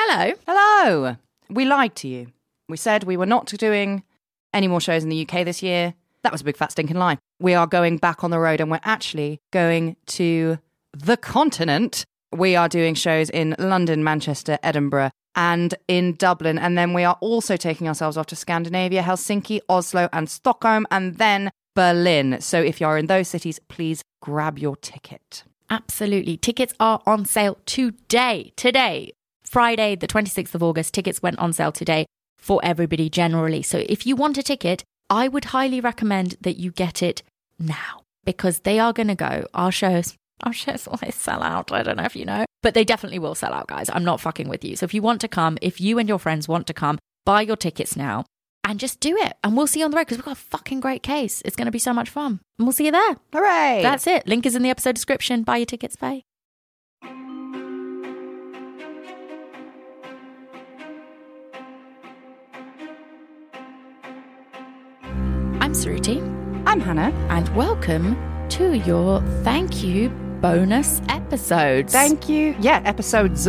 Hello. Hello. We lied to you. We said we were not doing any more shows in the UK this year. That was a big fat stinking lie. We are going back on the road and we're actually going to the continent. We are doing shows in London, Manchester, Edinburgh and in Dublin. And then we are also taking ourselves off to Scandinavia, Helsinki, Oslo and Stockholm and then Berlin. So if you're in those cities, please grab your ticket. Absolutely. Tickets are on sale today. Friday, the 26th of August, tickets went on sale today for everybody generally. So if you want a ticket, I would highly recommend that you get it now because they are going to go. Our shows always sell out. I don't know if you know, but they definitely will sell out, guys. I'm not fucking with you. So if you want to come, if you and your friends want to come, buy your tickets now and just do it. And we'll see you on the road because we've got a fucking great case. It's going to be so much fun. And we'll see you there. Hooray. That's it. Link is in the episode description. Buy your tickets, bye. I'm Suruthi. I'm Hannah. And welcome to your thank you bonus episodes. Thank you. Yeah, episodes.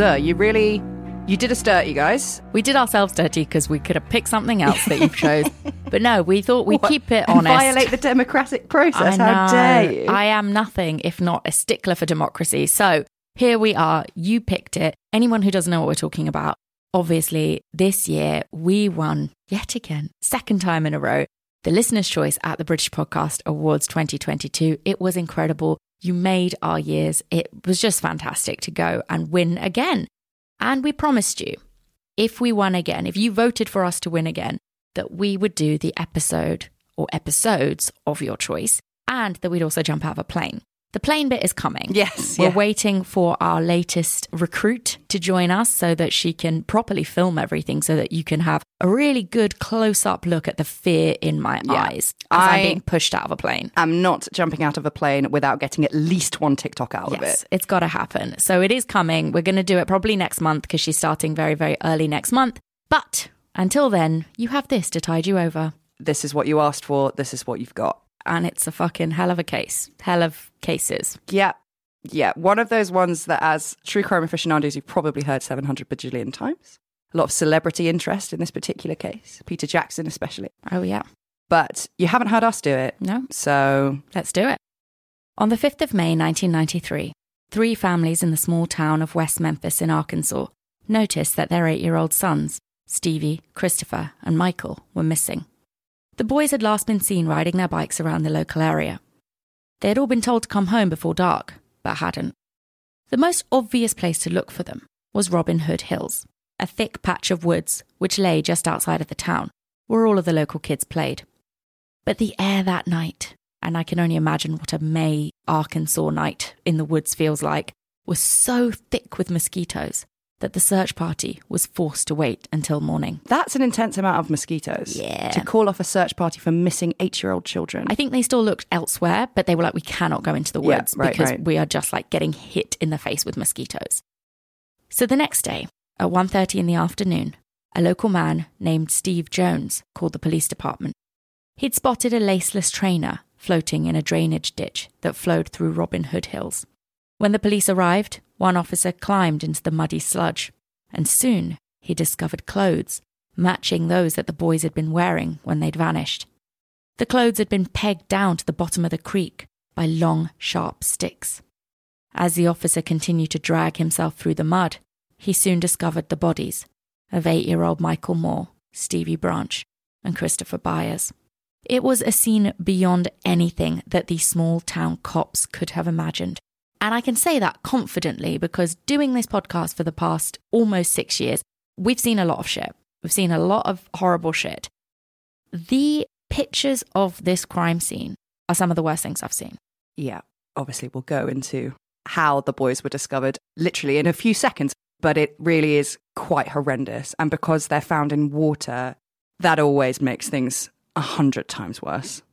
You did us dirty, guys. We did ourselves dirty because we could have picked something else that you chose. But no, we thought we'd keep it honest. Violate the democratic process. How dare you? I am nothing if not a stickler for democracy. So here we are. You picked it. Anyone who doesn't know what we're talking about, obviously this year we won yet again, second time in a row, the Listener's Choice at the British Podcast Awards 2022. It was incredible. You made our years. It was just fantastic to go and win again. And we promised you, if we won again, if you voted for us to win again, that we would do the episode or episodes of your choice and that we'd also jump out of a plane. The plane bit is coming. Yes. We're waiting for our latest recruit to join us so that she can properly film everything so that you can have a really good close-up look at the fear in my eyes as I'm being pushed out of a plane. I'm not jumping out of a plane without getting at least one TikTok out of it. Yes, it's got to happen. So it is coming. We're going to do it probably next month because she's starting very, very early next month. But until then, you have this to tide you over. This is what you asked for. This is what you've got. And it's a fucking hell of a case. Hell of cases. Yeah. One of those ones that as true crime aficionados, you've probably heard 700 bajillion times. A lot of celebrity interest in this particular case. Peter Jackson especially. Oh, yeah. But you haven't heard us do it. No. So let's do it. On the 5th of May, 1993, 3 families in the small town of West Memphis in Arkansas noticed that their 8-year-old sons, Stevie, Christopher, and Michael, were missing. The boys had last been seen riding their bikes around the local area. They had all been told to come home before dark, but hadn't. The most obvious place to look for them was Robin Hood Hills, a thick patch of woods which lay just outside of the town, where all of the local kids played. But the air that night, and I can only imagine what a May Arkansas night in the woods feels like, was so thick with mosquitoes that the search party was forced to wait until morning. That's an intense amount of mosquitoes. Yeah. To call off a search party for missing 8-year-old children. I think they still looked elsewhere, but they were like, we cannot go into the woods because we are just like getting hit in the face with mosquitoes. So the next day, at 1:30 in the afternoon, a local man named Steve Jones called the police department. He'd spotted a laceless trainer floating in a drainage ditch that flowed through Robin Hood Hills. When the police arrived, one officer climbed into the muddy sludge, and soon he discovered clothes matching those that the boys had been wearing when they'd vanished. The clothes had been pegged down to the bottom of the creek by long, sharp sticks. As the officer continued to drag himself through the mud, he soon discovered the bodies of 8-year-old Michael Moore, Stevie Branch, and Christopher Byers. It was a scene beyond anything that these small town cops could have imagined. And I can say that confidently because doing this podcast for the past almost 6 years, we've seen a lot of shit. We've seen a lot of horrible shit. The pictures of this crime scene are some of the worst things I've seen. Yeah, obviously we'll go into how the boys were discovered literally in a few seconds, but it really is quite horrendous. And because they're found in water, that always makes things 100 times worse.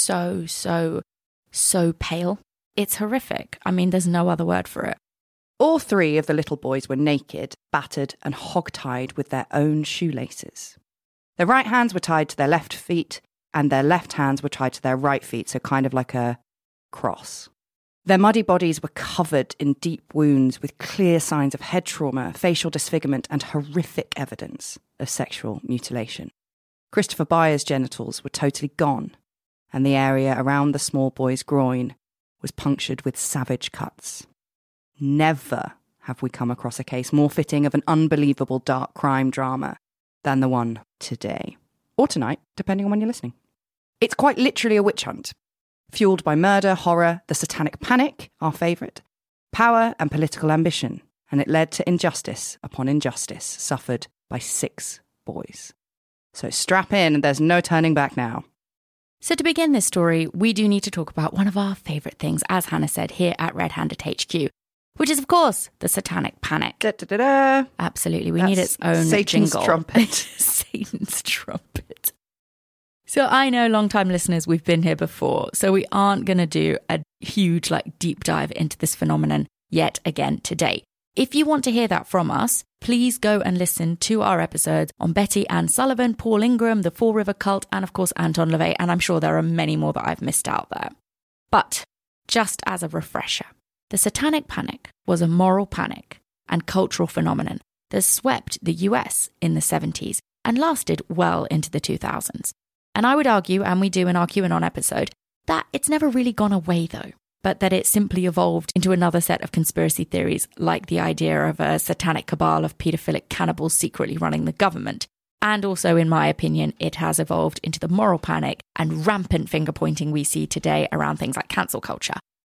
So pale. It's horrific. I mean, there's no other word for it. All 3 of the little boys were naked, battered and hog-tied with their own shoelaces. Their right hands were tied to their left feet and their left hands were tied to their right feet, so kind of like a cross. Their muddy bodies were covered in deep wounds with clear signs of head trauma, facial disfigurement, and horrific evidence of sexual mutilation. Christopher Byers' genitals were totally gone, and the area around the small boy's groin was punctured with savage cuts. Never have we come across a case more fitting of an unbelievable dark crime drama than the one today. Or tonight, depending on when you're listening. It's quite literally a witch hunt, fueled by murder, horror, the satanic panic, our favourite, power and political ambition, and it led to injustice upon injustice suffered by 6 boys. So strap in, there's no turning back now. So to begin this story, we do need to talk about one of our favourite things, as Hannah said, here at Red Handed HQ, which is, of course, the satanic panic. Da, da, da, da. Absolutely, we need its own Satan's jingle. Trumpet. Satan's trumpet. So I know long-time listeners, we've been here before, so we aren't going to do a huge, deep dive into this phenomenon yet again today. If you want to hear that from us, please go and listen to our episodes on Betty Ann Sullivan, Paul Ingram, the Fall River Cult, and of course Anton LaVey, and I'm sure there are many more that I've missed out there. But just as a refresher, the satanic panic was a moral panic and cultural phenomenon that swept the US in the 70s and lasted well into the 2000s. And I would argue, and we do in our QAnon episode, that it's never really gone away though, but that it simply evolved into another set of conspiracy theories, like the idea of a satanic cabal of paedophilic cannibals secretly running the government. And also, in my opinion, it has evolved into the moral panic and rampant finger-pointing we see today around things like cancel culture.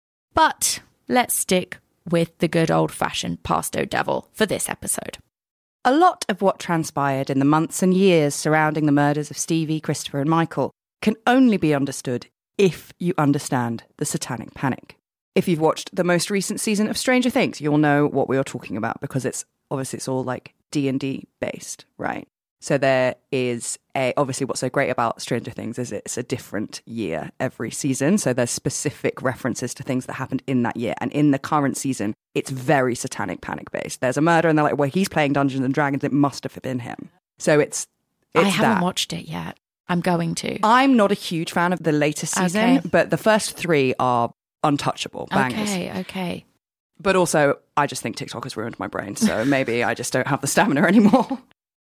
But let's stick with the good old-fashioned Pasto Devil for this episode. A lot of what transpired in the months and years surrounding the murders of Stevie, Christopher and Michael can only be understood if you understand the satanic panic. If you've watched the most recent season of Stranger Things, you'll know what we are talking about because it's all D&D based, right? So there is obviously what's so great about Stranger Things is it's a different year every season. So there's specific references to things that happened in that year. And in the current season, it's very satanic panic based. There's a murder and they're like, well, he's playing Dungeons and Dragons. It must have been him. So it's I haven't watched it yet. I'm going to. I'm not a huge fan of the latest season, but the first 3 are untouchable bangers. Okay. But also, I just think TikTok has ruined my brain. So maybe I just don't have the stamina anymore.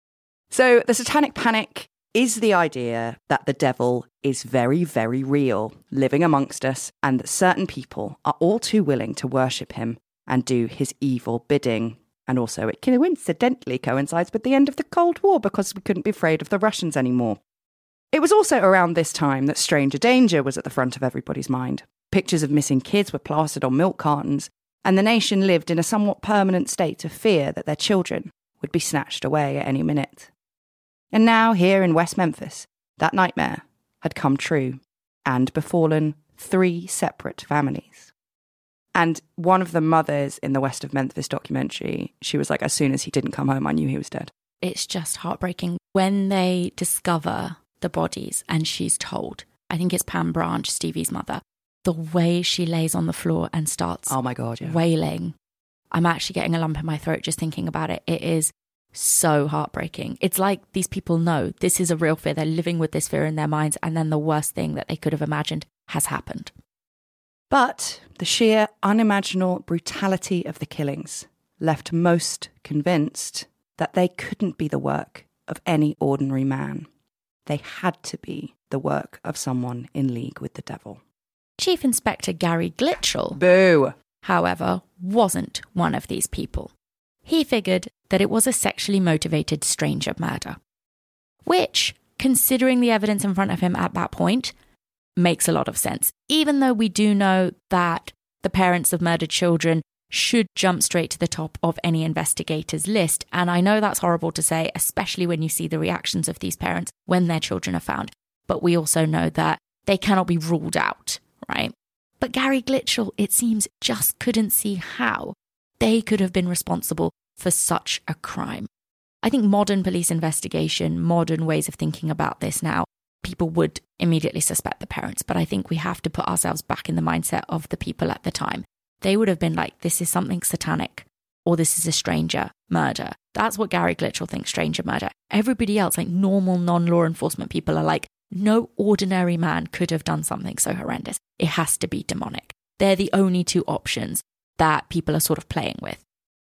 So the satanic panic is the idea that the devil is very, very real, living amongst us, and that certain people are all too willing to worship him and do his evil bidding. And also it coincidentally coincides with the end of the Cold War because we couldn't be afraid of the Russians anymore. It was also around this time that stranger danger was at the front of everybody's mind. Pictures of missing kids were plastered on milk cartons, and the nation lived in a somewhat permanent state of fear that their children would be snatched away at any minute. And now, here in West Memphis, that nightmare had come true and befallen 3 separate families. And one of the mothers in the West of Memphis documentary, she was like, as soon as he didn't come home, I knew he was dead. It's just heartbreaking when they discover the bodies and she's told, I think it's Pam Branch, Stevie's mother, the way she lays on the floor and starts wailing. I'm actually getting a lump in my throat just thinking about it. It is so heartbreaking. It's like these people know this is a real fear. They're living with this fear in their minds, and then the worst thing that they could have imagined has happened. But the sheer unimaginable brutality of the killings left most convinced that they couldn't be the work of any ordinary man. They had to be the work of someone in league with the devil. Chief Inspector Gary Glitchell, boo, however, wasn't one of these people. He figured that it was a sexually motivated stranger murder, which, considering the evidence in front of him at that point, makes a lot of sense. Even though we do know that the parents of murdered children should jump straight to the top of any investigator's list. And I know that's horrible to say, especially when you see the reactions of these parents when their children are found. But we also know that they cannot be ruled out, right? But Gary Glitchell, it seems, just couldn't see how they could have been responsible for such a crime. I think modern police investigation, modern ways of thinking about this now, people would immediately suspect the parents. But I think we have to put ourselves back in the mindset of the people at the time. They would have been like, this is something satanic, or this is a stranger murder. That's what Gary Glitchell thinks, stranger murder. Everybody else, like normal non-law enforcement people, are like, no ordinary man could have done something so horrendous. It has to be demonic. They're the only two options that people are sort of playing with.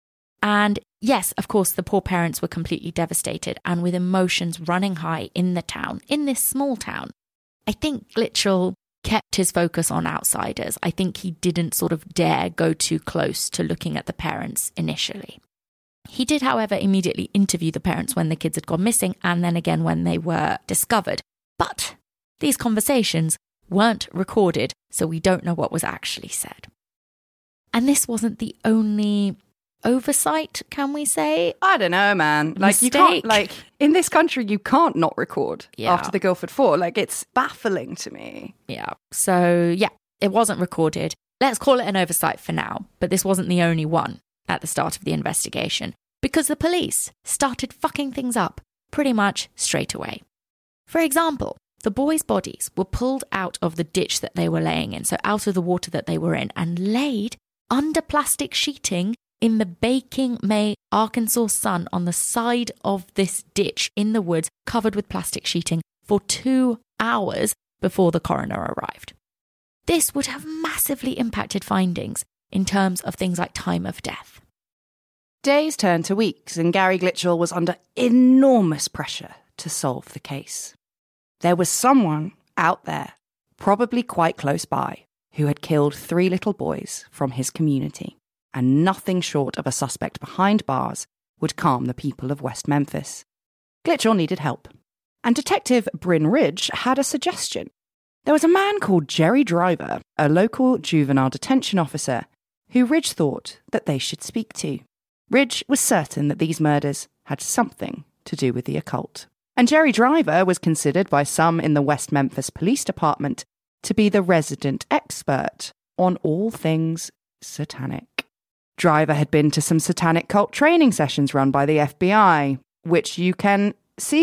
And yes, of course, the poor parents were completely devastated and with emotions running high in the town, in this small town. I think Glitchell kept his focus on outsiders. I think he didn't sort of dare go too close to looking at the parents initially. He did, however, immediately interview the parents when the kids had gone missing and then again when they were discovered. But these conversations weren't recorded, so we don't know what was actually said. And this wasn't the only oversight, can we say? I don't know, man. Like, you can't, like, in this country, you can't not record after the Guildford Four. Like, it's baffling to me. Yeah. So, yeah, it wasn't recorded. Let's call it an oversight for now. But this wasn't the only one at the start of the investigation, because the police started fucking things up pretty much straight away. For example, the boys' bodies were pulled out of the ditch that they were laying in, so out of the water that they were in, and laid under plastic sheeting in the baking May, Arkansas sun on the side of this ditch in the woods, covered with plastic sheeting for 2 hours before the coroner arrived. This would have massively impacted findings in terms of things like time of death. Days turned to weeks, and Gary Glitchell was under enormous pressure to solve the case. There was someone out there, probably quite close by, who had killed 3 little boys from his community, and nothing short of a suspect behind bars would calm the people of West Memphis. Glitchell needed help, and Detective Bryn Ridge had a suggestion. There was a man called Jerry Driver, a local juvenile detention officer, who Ridge thought that they should speak to. Ridge was certain that these murders had something to do with the occult. And Jerry Driver was considered by some in the West Memphis Police Department to be the resident expert on all things satanic. Driver had been to some satanic cult training sessions run by the FBI, which you can see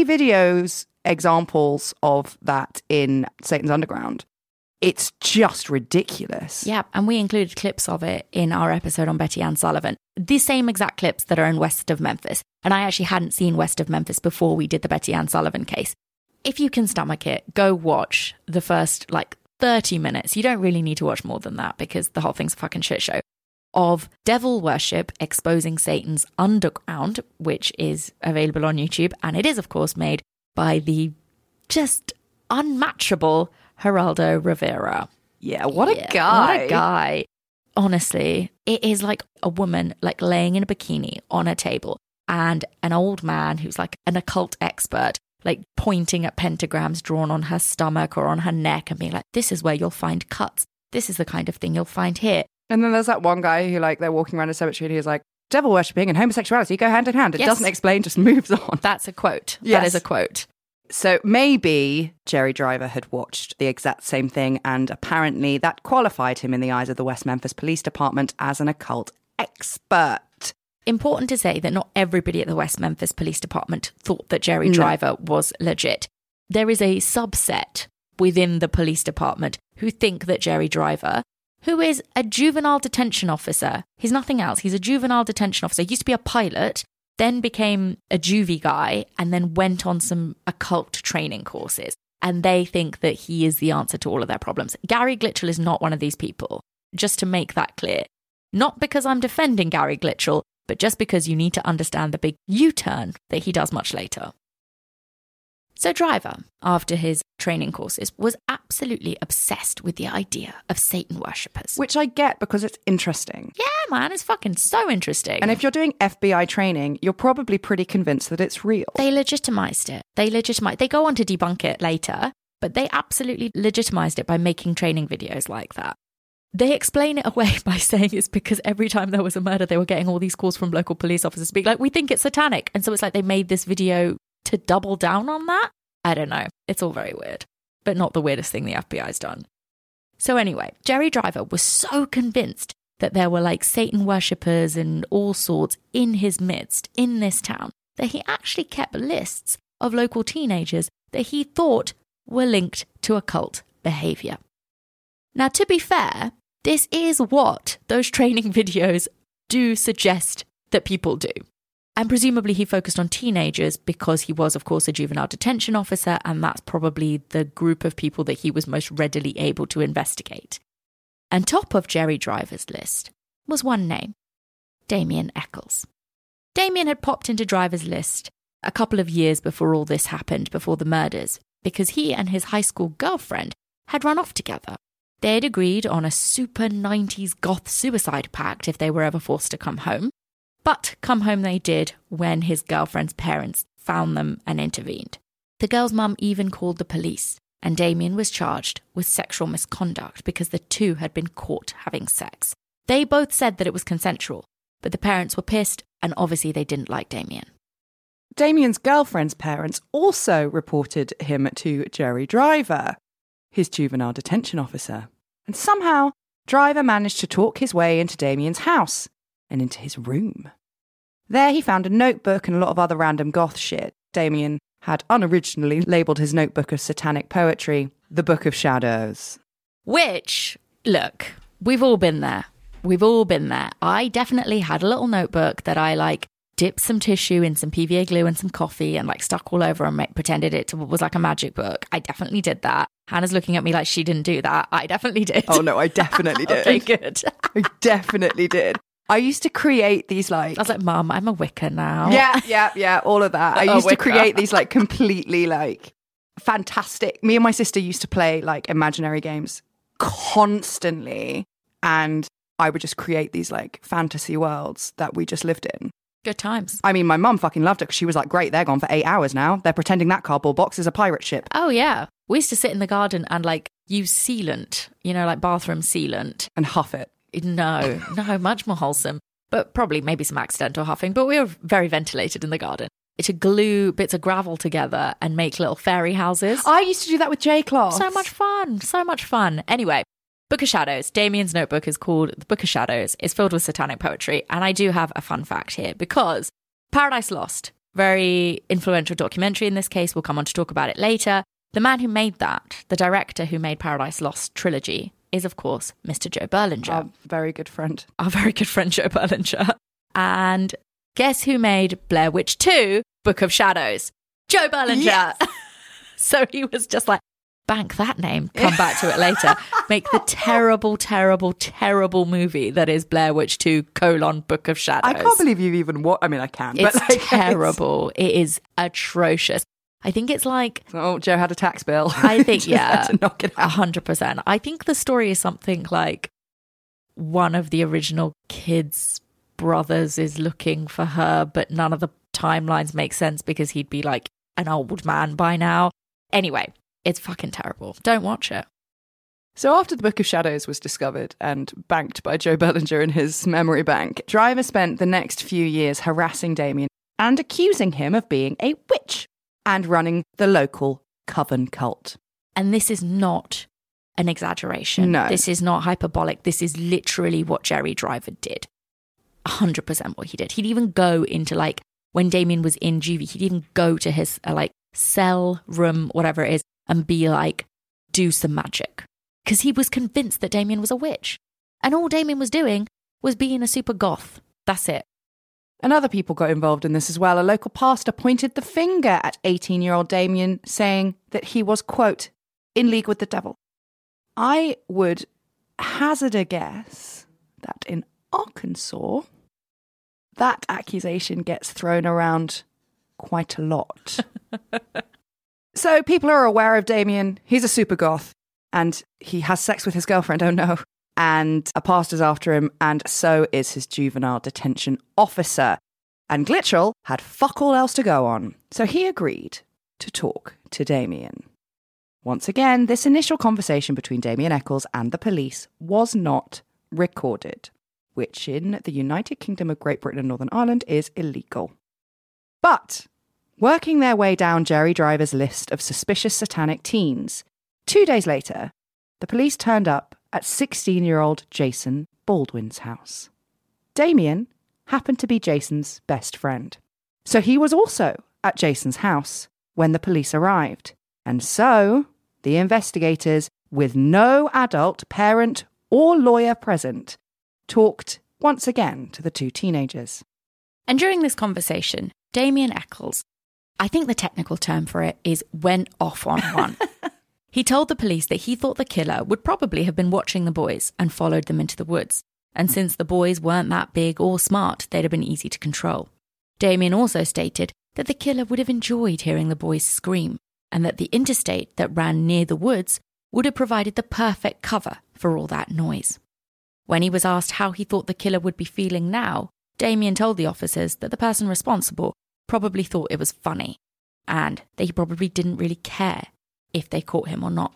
examples of that in Satan's Underground. It's just ridiculous. Yeah, and we included clips of it in our episode on Betty Ann Sullivan. The same exact clips that are in West of Memphis. And I actually hadn't seen West of Memphis before we did the Betty Ann Sullivan case. If you can stomach it, go watch the first, 30 minutes. You don't really need to watch more than that because the whole thing's a fucking shit show. Of devil worship exposing Satan's Underground, which is available on YouTube. And it is, of course, made by the just unmatchable Geraldo Rivera. Yeah, what a guy. What a guy. Honestly, it is like a woman laying in a bikini on a table and an old man who's an occult expert, pointing at pentagrams drawn on her stomach or on her neck and being like, this is where you'll find cuts. This is the kind of thing you'll find here. And then there's that one guy who they're walking around a cemetery and he's like, devil worshipping and homosexuality go hand in hand. It doesn't explain, just moves on. That's a quote. Yes. That is a quote. So maybe Jerry Driver had watched the exact same thing, and apparently that qualified him in the eyes of the West Memphis Police Department as an occult expert. Important to say that not everybody at the West Memphis Police Department thought that Jerry Driver was legit. There is a subset within the police department who think that Jerry Driver, who is a juvenile detention officer, he's nothing else, he's a juvenile detention officer, he used to be a pilot, then became a juvie guy, and then went on some occult training courses. And they think that he is the answer to all of their problems. Gary Glitchell is not one of these people, just to make that clear. Not because I'm defending Gary Glitchell, but just because you need to understand the big U-turn that he does much later. So Driver, after his training courses, was absolutely obsessed with the idea of Satan worshippers. Which I get because it's interesting. Yeah, man, it's fucking so interesting. And if you're doing FBI training, you're probably pretty convinced that it's real. They legitimized it. They go on to debunk it later, but they absolutely legitimized it by making training videos like that. They explain it away by saying it's because every time there was a murder, they were getting all these calls from local police officers being like, we think it's satanic. And so it's they made this video to double down on that? I don't know. It's all very weird, but not the weirdest thing the FBI's done. So anyway, Jerry Driver was so convinced that there were Satan worshippers and all sorts in his midst in this town that he actually kept lists of local teenagers that he thought were linked to occult behavior. Now, to be fair, this is what those training videos do suggest that people do. And presumably he focused on teenagers because he was, of course, a juvenile detention officer, and that's probably the group of people that he was most readily able to investigate. And top of Jerry Driver's list was one name, Damien Eccles. Damien had popped into Driver's list a couple of years before all this happened, before the murders, because he and his high school girlfriend had run off together. They had agreed on a super 90s goth suicide pact if they were ever forced to come home. But come home they did when his girlfriend's parents found them and intervened. The girl's mum even called the police, and Damien was charged with sexual misconduct because the two had been caught having sex. They both said that it was consensual, but the parents were pissed, and obviously they didn't like Damien. Damien's girlfriend's parents also reported him to Jerry Driver, his juvenile detention officer. And somehow, Driver managed to talk his way into Damien's house and into his room. There he found a notebook and a lot of other random goth shit. Damien had unoriginally labelled his notebook of satanic poetry, The Book of Shadows. Which, look, we've all been there. We've all been there. I definitely had a little notebook that I dipped some tissue in some PVA glue and some coffee and stuck all over and pretended it was like a magic book. I definitely did that. Hannah's looking at me like she didn't do that. I definitely did. Oh no, I definitely did. Okay, good. I definitely did. I used to create these I was like, Mum, I'm a Wicca now. Yeah, all of that. I used to create these completely fantastic. Me and my sister used to play imaginary games constantly, and I would just create these fantasy worlds that we just lived in. Good times. I mean, my mum fucking loved it because she was like, great, they're gone for 8 hours now. They're pretending that cardboard box is a pirate ship. Oh, yeah. We used to sit in the garden and use sealant, bathroom sealant. And huff it. No, much more wholesome. But probably maybe some accidental huffing. But we were very ventilated in the garden. To glue bits of gravel together and make little fairy houses. I used to do that with J-cloth. So much fun. Anyway, Book of Shadows. Damien's notebook is called The Book of Shadows. It's filled with satanic poetry. And I do have a fun fact here because Paradise Lost, very influential documentary in this case. We'll come on to talk about it later. The man who made that, the director who made Paradise Lost trilogy, is, of course, Mr. Joe Berlinger. Our very good friend. Our very good friend, Joe Berlinger. And guess who made Blair Witch 2, Book of Shadows? Joe Berlinger. Yes. So he was just like, bank that name, come back to it later. Make the terrible, terrible, terrible movie that is Blair Witch 2, Book of Shadows. I can't believe you've even watched. I mean, I can. It's terrible. It is atrocious. I think it's oh, Joe had a tax bill. I think, yeah, to knock it out. 100%. I think the story is something like one of the original kids' brothers is looking for her, but none of the timelines make sense because he'd be an old man by now. Anyway, it's fucking terrible. Don't watch it. So after the Book of Shadows was discovered and banked by Joe Berlinger in his memory bank, Driver spent the next few years harassing Damien and accusing him of being a witch and running the local coven cult. And this is not an exaggeration. No. This is not hyperbolic. This is literally what Jerry Driver did. 100% what he did. He'd even go into when Damien was in juvie, he'd even go to his cell, room, whatever it is, and be do some magic. Because he was convinced that Damien was a witch. And all Damien was doing was being a super goth. That's it. And other people got involved in this as well. A local pastor pointed the finger at 18-year-old Damien, saying that he was, quote, in league with the devil. I would hazard a guess that in Arkansas, that accusation gets thrown around quite a lot. So people are aware of Damien. He's a super goth and he has sex with his girlfriend. Oh no. And a pastor's after him, and so is his juvenile detention officer. And Glitchell had fuck all else to go on, so he agreed to talk to Damien. Once again, this initial conversation between Damien Eccles and the police was not recorded, which in the United Kingdom of Great Britain and Northern Ireland is illegal. But working their way down Jerry Driver's list of suspicious satanic teens, 2 days later, the police turned up at 16-year-old Jason Baldwin's house. Damien happened to be Jason's best friend. So he was also at Jason's house when the police arrived. And so the investigators, with no adult, parent or lawyer present, talked once again to the two teenagers. And during this conversation, Damien Eccles, I think the technical term for it is went off on one. He told the police that he thought the killer would probably have been watching the boys and followed them into the woods. And since the boys weren't that big or smart, they'd have been easy to control. Damien also stated that the killer would have enjoyed hearing the boys scream, and that the interstate that ran near the woods would have provided the perfect cover for all that noise. When he was asked how he thought the killer would be feeling now, Damien told the officers that the person responsible probably thought it was funny, and that he probably didn't really care if they caught him or not.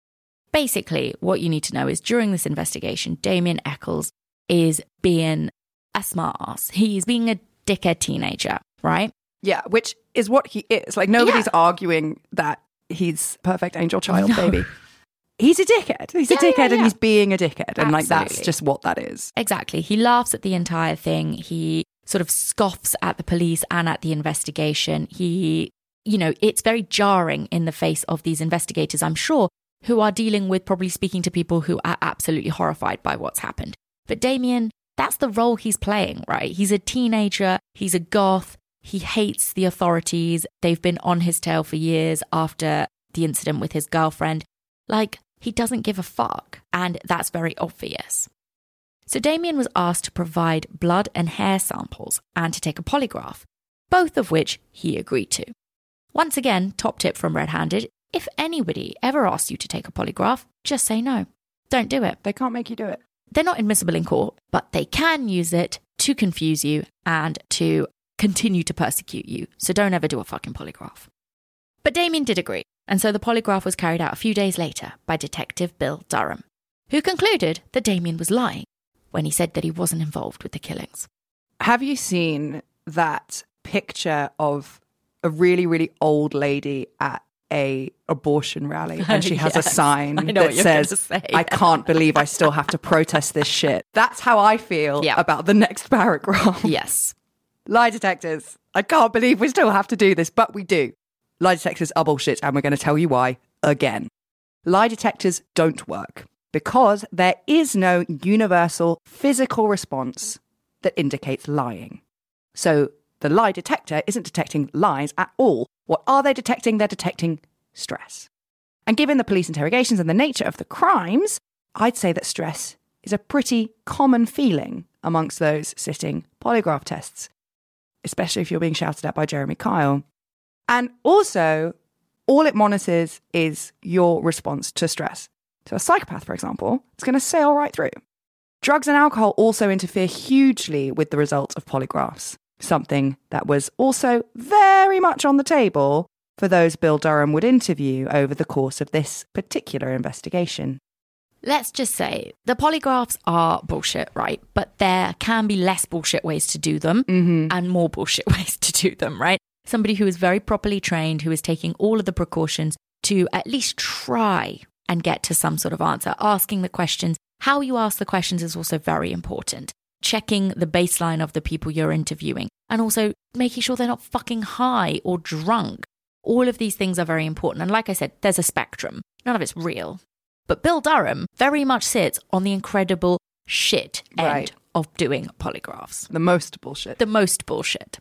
Basically, what you need to know is during this investigation, Damien Echols is being a smartass. He's being a dickhead teenager, right? Yeah, which is what he is. Like, nobody's arguing that he's perfect angel child baby. He's a dickhead. He's a dickhead and he's being a dickhead. And like, that's just what that is. Exactly. He laughs at the entire thing. He sort of scoffs at the police and at the investigation. He, you know, it's very jarring in the face of these investigators, I'm sure, who are dealing with probably speaking to people who are absolutely horrified by what's happened. But Damien, that's the role he's playing, right? He's a teenager. He's a goth. He hates the authorities. They've been on his tail for years after the incident with his girlfriend. Like, he doesn't give a fuck, and that's very obvious. So Damien was asked to provide blood and hair samples and to take a polygraph, both of which he agreed to. Once again, top tip from Red Handed, if anybody ever asks you to take a polygraph, just say no. Don't do it. They can't make you do it. They're not admissible in court, but they can use it to confuse you and to continue to persecute you. So don't ever do a fucking polygraph. But Damien did agree, and so the polygraph was carried out a few days later by Detective Bill Durham, who concluded that Damien was lying when he said that he wasn't involved with the killings. Have you seen that picture of a really, really old lady at a abortion rally, and she has a sign that says, I can't believe I still have to protest this shit? That's how I feel about the next paragraph. Yes. Lie detectors. I can't believe we still have to do this, but we do. Lie detectors are bullshit, and we're going to tell you why again. Lie detectors don't work because there is no universal physical response that indicates lying. So the lie detector isn't detecting lies at all. What are they detecting? They're detecting stress. And given the police interrogations and the nature of the crimes, I'd say that stress is a pretty common feeling amongst those sitting polygraph tests, especially if you're being shouted at by Jeremy Kyle. And also, all it monitors is your response to stress. So a psychopath, for example, is going to sail right through. Drugs and alcohol also interfere hugely with the results of polygraphs, something that was also very much on the table for those Bill Durham would interview over the course of this particular investigation. Let's just say the polygraphs are bullshit, right? But there can be less bullshit ways to do them and more bullshit ways to do them, right? Somebody who is very properly trained, who is taking all of the precautions to at least try and get to some sort of answer, asking the questions. How you ask the questions is also very important. Checking the baseline of the people you're interviewing and also making sure they're not fucking high or drunk. All of these things are very important. And like I said, there's a spectrum. None of it's real. But Bill Durham very much sits on the incredible shit end of doing polygraphs. The most bullshit. The most bullshit.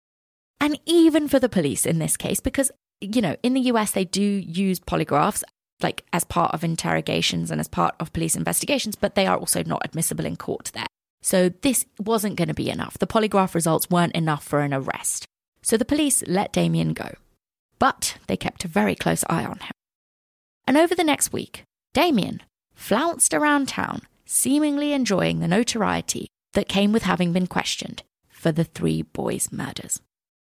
And even for the police in this case, because, you know, in the US, they do use polygraphs like as part of interrogations and as part of police investigations, but they are also not admissible in court there. So this wasn't going to be enough. The polygraph results weren't enough for an arrest. So the police let Damien go. But they kept a very close eye on him. And over the next week, Damien flounced around town, seemingly enjoying the notoriety that came with having been questioned for the 3 boys' murders.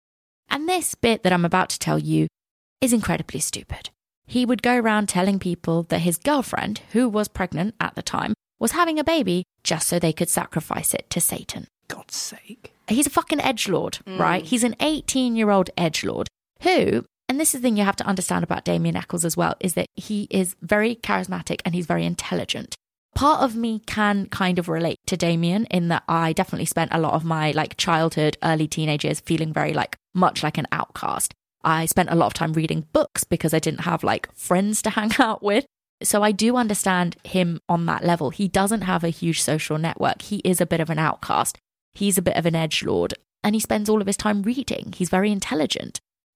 And this bit that I'm about to tell you is incredibly stupid. He would go around telling people that his girlfriend, who was pregnant at the time, was having a baby just so they could sacrifice it to Satan. God's sake. He's a fucking edgelord, right? He's an 18-year-old edgelord who, and this is the thing you have to understand about Damien Echols as well, is that he is very charismatic and he's very intelligent. Part of me can kind of relate to Damien in that I definitely spent a lot of my childhood, early teenagers feeling very much like an outcast. I spent a lot of time reading books because I didn't have friends to hang out with. So I do understand him on that level. He doesn't have a huge social network. He is a bit of an outcast. He's a bit of an edgelord and he spends all of his time reading. He's very intelligent. But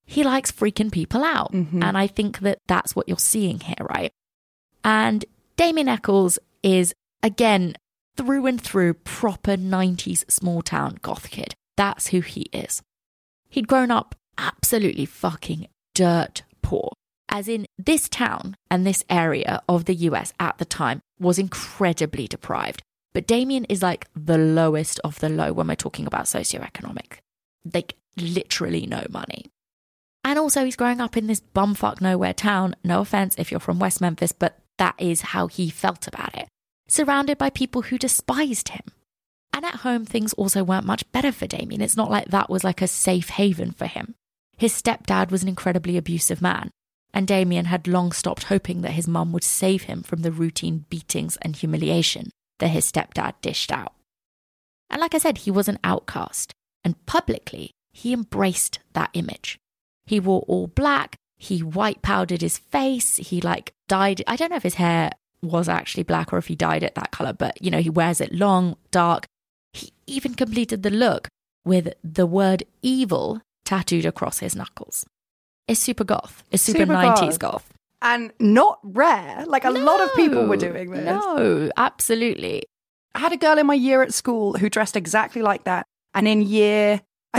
he likes freaking people out. Mm-hmm. And I think that that's what you're seeing here, right? And Damien Eccles is, again, through and through proper 90s small town goth kid. That's who he is. He'd grown up absolutely fucking dirt poor. As in, this town and this area of the US at the time was incredibly deprived. But Damien is like the lowest of the low when we're talking about socioeconomic. Like, literally no money. And also, he's growing up in this bumfuck nowhere town. No offense if you're from West Memphis, but that is how he felt about it. Surrounded by people who despised him. And at home, things also weren't much better for Damien. It's not like that was like a safe haven for him. His stepdad was an incredibly abusive man. And Damien had long stopped hoping that his mum would save him from the routine beatings and humiliation that his stepdad dished out. And like I said, he was an outcast. And publicly, he embraced that image. He wore all black, he white powdered his face, he dyed, I don't know if his hair was actually black or if he dyed it that colour, but he wears it long, dark. He even completed the look with the word evil tattooed across his knuckles. It's super goth. It's super 90s goth. And not rare. Like a lot of people were doing this. No, absolutely. I had a girl in my year at school who dressed exactly like that. And in year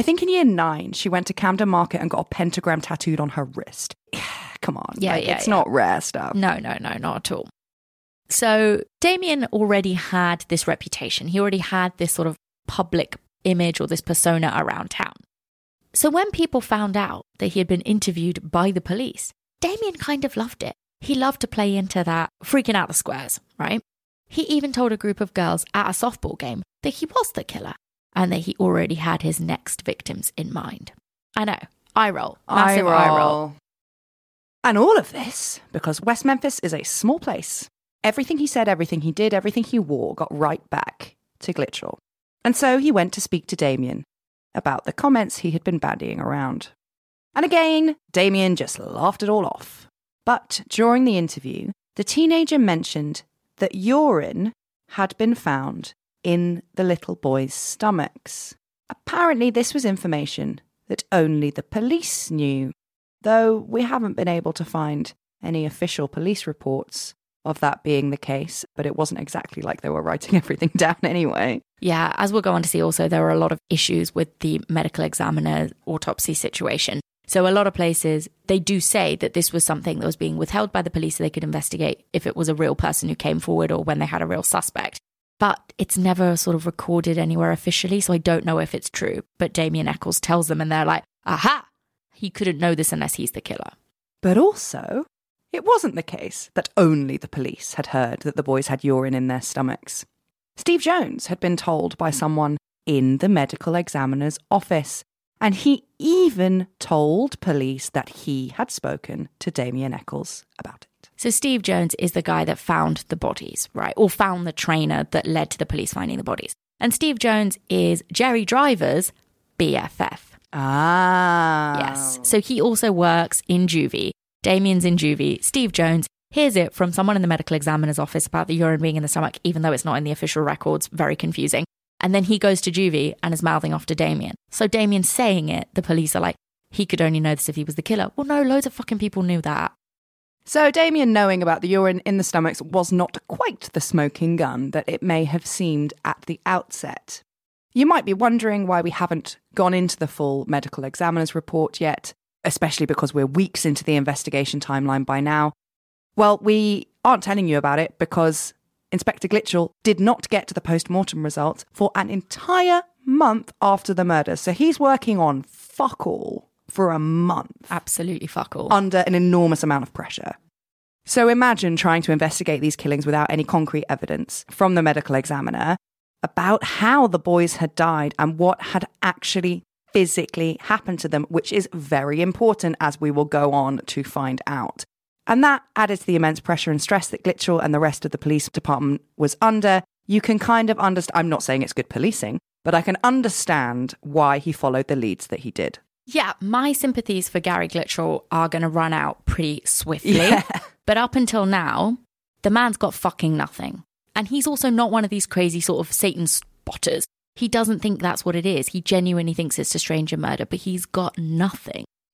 9, she went to Camden Market and got a pentagram tattooed on her wrist. Come on. It's not rare stuff. No, not at all. So Damien already had this reputation. He already had this sort of public image or this persona around town. So when people found out that he had been interviewed by the police, Damien kind of loved it. He loved to play into that freaking out the squares, right? He even told a group of girls at a softball game that he was the killer and that he already had his next victims in mind. I know. Eye roll. Massive eye roll. And all of this because West Memphis is a small place. Everything he said, everything he did, everything he wore got right back to Glitchell. And so he went to speak to Damien about the comments he had been bandying around. And again, Damien just laughed it all off. But during the interview, the teenager mentioned that urine had been found in the little boys' stomachs. Apparently, this was information that only the police knew, though we haven't been able to find any official police reports of that being the case, but it wasn't exactly like they were writing everything down anyway. Yeah, as we'll go on to see also, there were a lot of issues with the medical examiner autopsy situation. So a lot of places, they do say that this was something that was being withheld by the police so they could investigate if it was a real person who came forward or when they had a real suspect. But it's never sort of recorded anywhere officially, so I don't know if it's true. But Damien Eccles tells them and they're like, aha, he couldn't know this unless he's the killer. But also, it wasn't the case that only the police had heard that the boys had urine in their stomachs. Steve Jones had been told by someone in the medical examiner's office, and he even told police that he had spoken to Damien Eccles about it. So Steve Jones is the guy that found the bodies, right? Or found the trainer that led to the police finding the bodies. And Steve Jones is Jerry Driver's BFF. Ah. Yes. So he also works in juvie. Damien's in juvie. Steve Jones hears it from someone in the medical examiner's office about the urine being in the stomach, even though it's not in the official records. Very confusing. And then he goes to juvie and is mouthing off to Damien. So Damien's saying it. The police are like, he could only know this if he was the killer. Well, no, loads of fucking people knew that. So Damien knowing about the urine in the stomachs was not quite the smoking gun that it may have seemed at the outset. You might be wondering why we haven't gone into the full medical examiner's report yet, especially because we're weeks into the investigation timeline by now. Well, we aren't telling you about it because Inspector Glitchell did not get to the post-mortem results for an entire month after the murder. So he's working on fuck all for a month. Absolutely fuck all. Under an enormous amount of pressure. So imagine trying to investigate these killings without any concrete evidence from the medical examiner about how the boys had died and what had actually physically happened to them, which is very important as we will go on to find out. And that added to the immense pressure and stress that Glitchell and the rest of the police department was under. You can kind of understand, I'm not saying it's good policing, but I can understand why he followed the leads that he did. Yeah, my sympathies for Gary Glitchell are going to run out pretty swiftly. Yeah. But up until now, the man's got fucking nothing. And he's also not one of these crazy sort of Satan spotters. He doesn't think that's what it is. He genuinely thinks it's a stranger murder, but he's got nothing.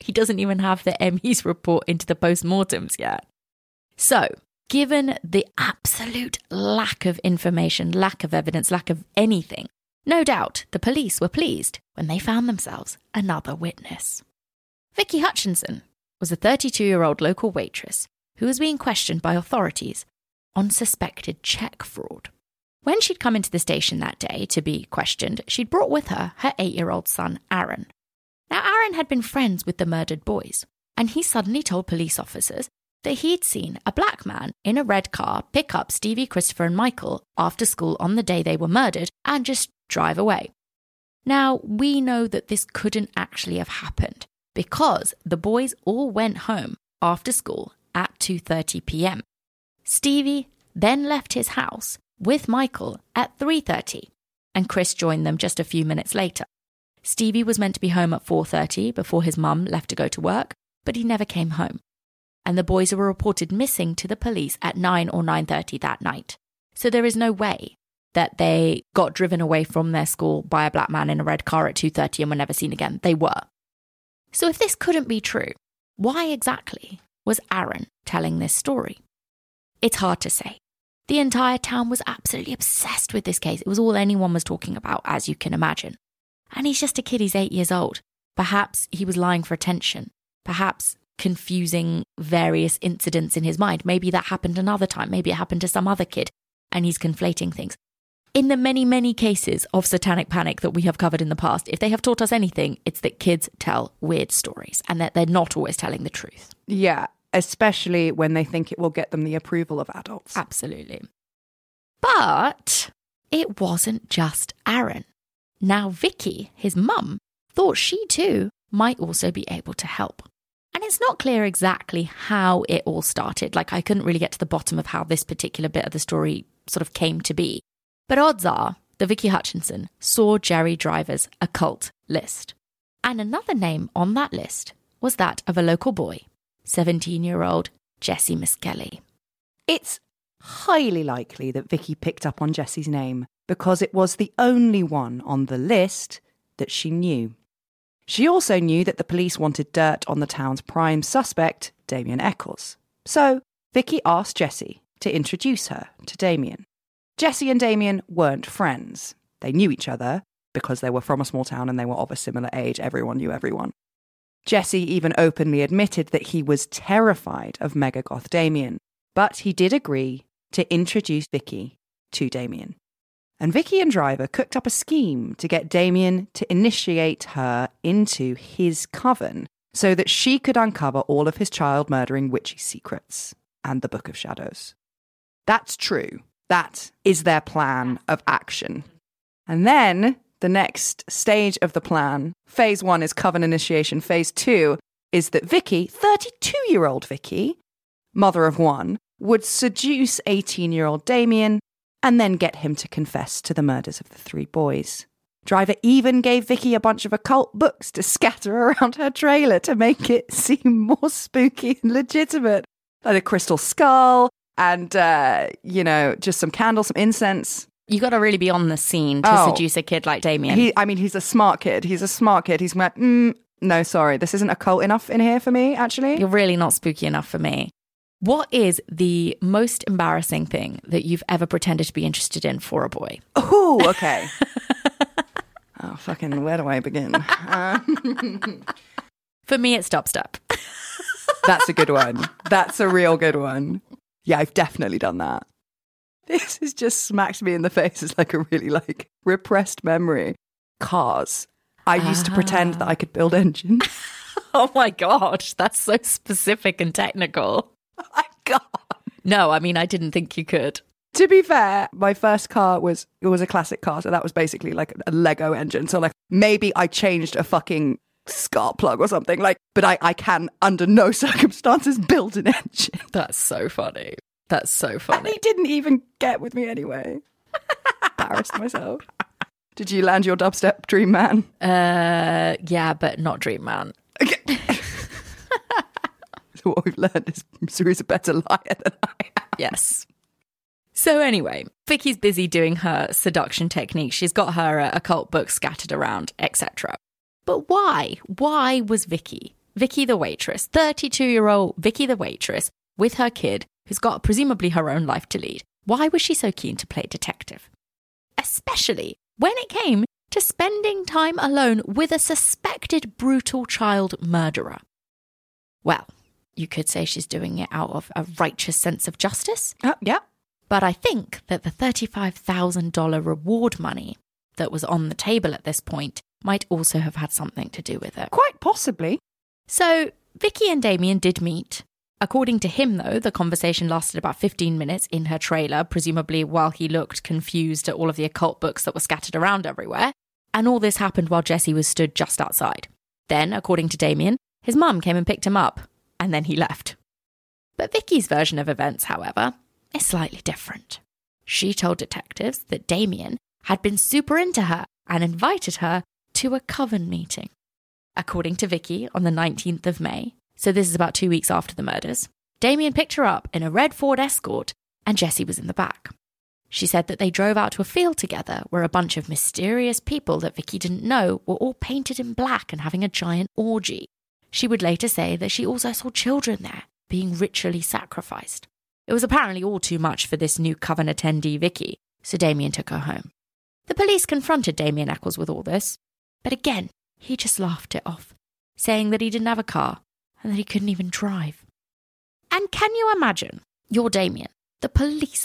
He doesn't even have the ME's report into the postmortems yet. So, given the absolute lack of information, lack of evidence, lack of anything, no doubt the police were pleased when they found themselves another witness. Vicky Hutchinson was a 32-year-old local waitress who was being questioned by authorities on suspected check fraud. When she'd come into the station that day to be questioned, she'd brought with her 8-year-old son, Aaron. Now, Aaron had been friends with the murdered boys, and he suddenly told police officers that he'd seen a black man in a red car pick up Stevie, Christopher and Michael after school on the day they were murdered and just drive away. Now, we know that this couldn't actually have happened because the boys all went home after school at 2:30 p.m. Stevie then left his house with Michael at 3:30, and Chris joined them just a few minutes later. Stevie was meant to be home at 4:30 before his mum left to go to work, but he never came home. And the boys were reported missing to the police at 9 or 9:30 that night. So there is no way that they got driven away from their school by a black man in a red car at 2:30 and were never seen again. They were. So if this couldn't be true, why exactly was Aaron telling this story? It's hard to say. The entire town was absolutely obsessed with this case. It was all anyone was talking about, as you can imagine. And he's just a kid, he's 8 years old. Perhaps he was lying for attention. Perhaps confusing various incidents in his mind. Maybe that happened another time. Maybe it happened to some other kid and he's conflating things. In the many, many cases of satanic panic that we have covered in the past, if they have taught us anything, it's that kids tell weird stories and that they're not always telling the truth. Yeah, especially when they think it will get them the approval of adults. Absolutely. But it wasn't just Aaron. Now Vicky, his mum, thought she too might also be able to help. And it's not clear exactly how it all started. Like, I couldn't really get to the bottom of how this particular bit of the story sort of came to be. But odds are that Vicky Hutchinson saw Jerry Driver's occult list. And another name on that list was that of a local boy, 17-year-old Jesse Miskelly. It's highly likely that Vicky picked up on Jesse's name because it was the only one on the list that she knew. She also knew that the police wanted dirt on the town's prime suspect, Damien Eccles. So Vicky asked Jesse to introduce her to Damien. Jesse and Damien weren't friends. They knew each other because they were from a small town and they were of a similar age. Everyone knew everyone. Jesse even openly admitted that he was terrified of Megagoth Damien, but he did agree to introduce Vicky to Damien. And Vicky and Driver cooked up a scheme to get Damien to initiate her into his coven so that she could uncover all of his child-murdering witchy secrets and the Book of Shadows. That's true. That is their plan of action. And then the next stage of the plan, phase 1 is coven initiation. Phase 2 is that Vicky, 32-year-old Vicky, mother of one, would seduce 18-year-old Damien and then get him to confess to the murders of the 3 boys. Driver even gave Vicky a bunch of occult books to scatter around her trailer to make it seem more spooky and legitimate. Like a crystal skull and, just some candles, some incense. You got to really be on the scene to seduce a kid like Damien. He's a smart kid. He's like, no, sorry, this isn't occult enough in here for me, actually. You're really not spooky enough for me. What is the most embarrassing thing that you've ever pretended to be interested in for a boy? Oh, okay. Fucking, where do I begin? For me, it's dubstep. That's a good one. That's a real good one. Yeah, I've definitely done that. This has just smacked me in the face as like a really repressed memory. Cars. I used to pretend that I could build engines. Oh my gosh, that's so specific and technical. Oh my God. No, I mean, I didn't think you could. To be fair, my first car was a classic car, so that was basically like a Lego engine. So like maybe I changed a fucking spark plug or something, but I can under no circumstances build an engine. That's so funny. That's so funny. And he didn't even get with me anyway. Embarrassed myself. Did you land your dubstep dream man? Yeah, but not dream man. Okay. So what we've learned is Suru's a better liar than I am. Yes. So anyway, Vicky's busy doing her seduction technique. She's got her occult books scattered around, etc. But why? Why was Vicky Vicky the waitress, 32-year-old Vicky the waitress, with her kid, who's got presumably her own life to lead. Why was she so keen to play detective? Especially when it came to spending time alone with a suspected brutal child murderer. Well, you could say she's doing it out of a righteous sense of justice. Yeah. But I think that the $35,000 reward money that was on the table at this point might also have had something to do with it. Quite possibly. So Vicky and Damien did meet. According to him, though, the conversation lasted about 15 minutes in her trailer, presumably while he looked confused at all of the occult books that were scattered around everywhere. And all this happened while Jesse was stood just outside. Then, according to Damien, his mum came and picked him up, and then he left. But Vicky's version of events, however, is slightly different. She told detectives that Damien had been super into her and invited her to a coven meeting. According to Vicky, on the 19th of May, so this is about 2 weeks after the murders, Damien picked her up in a red Ford Escort and Jesse was in the back. She said that they drove out to a field together where a bunch of mysterious people that Vicky didn't know were all painted in black and having a giant orgy. She would later say that she also saw children there being ritually sacrificed. It was apparently all too much for this new coven attendee Vicky, so Damien took her home. The police confronted Damien Eccles with all this, but again, he just laughed it off, saying that he didn't have a car and that he couldn't even drive. And can you imagine, you're Damien, the police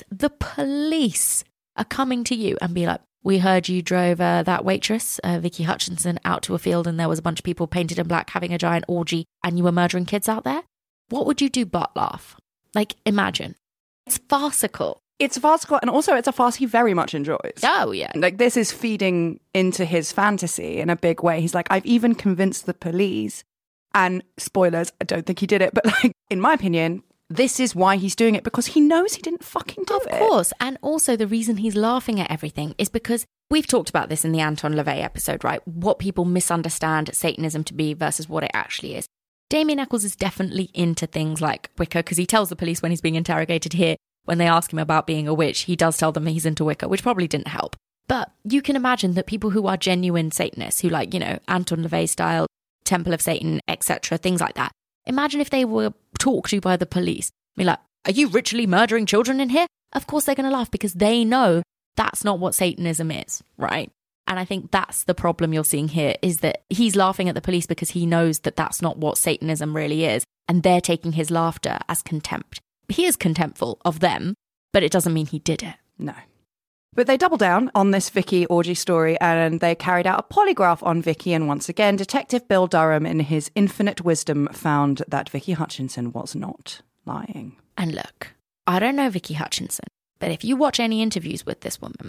are coming to you and be like, we heard you drove that waitress, Vicky Hutchinson, out to a field and there was a bunch of people painted in black having a giant orgy and you were murdering kids out there? What would you do but laugh? Like, imagine. It's farcical. It's farcical, and also it's a farce he very much enjoys. Oh, yeah. Like, this is feeding into his fantasy in a big way. He's like, I've even convinced the police. And spoilers, I don't think he did it, but like, in my opinion, this is why he's doing it, because he knows he didn't fucking do it. Of course. And also the reason he's laughing at everything is because we've talked about this in the Anton LaVey episode, right? What people misunderstand Satanism to be versus what it actually is. Damien Eccles is definitely into things like Wicca, because he tells the police when he's being interrogated here, when they ask him about being a witch, he does tell them he's into Wicca, which probably didn't help. But you can imagine that people who are genuine Satanists, who like, Anton LaVey style, Temple of Satan, etc., things like that. Imagine if they were talked to by the police. Be like, are you ritually murdering children in here? Of course they're going to laugh because they know that's not what Satanism is, right? And I think that's the problem you're seeing here, is that he's laughing at the police because he knows that that's not what Satanism really is. And they're taking his laughter as contempt. He is contemptful of them, but it doesn't mean he did it. No. But they doubled down on this Vicky orgy story and they carried out a polygraph on Vicky. And once again, Detective Bill Durham, in his infinite wisdom, found that Vicky Hutchinson was not lying. And look, I don't know Vicky Hutchinson, but if you watch any interviews with this woman,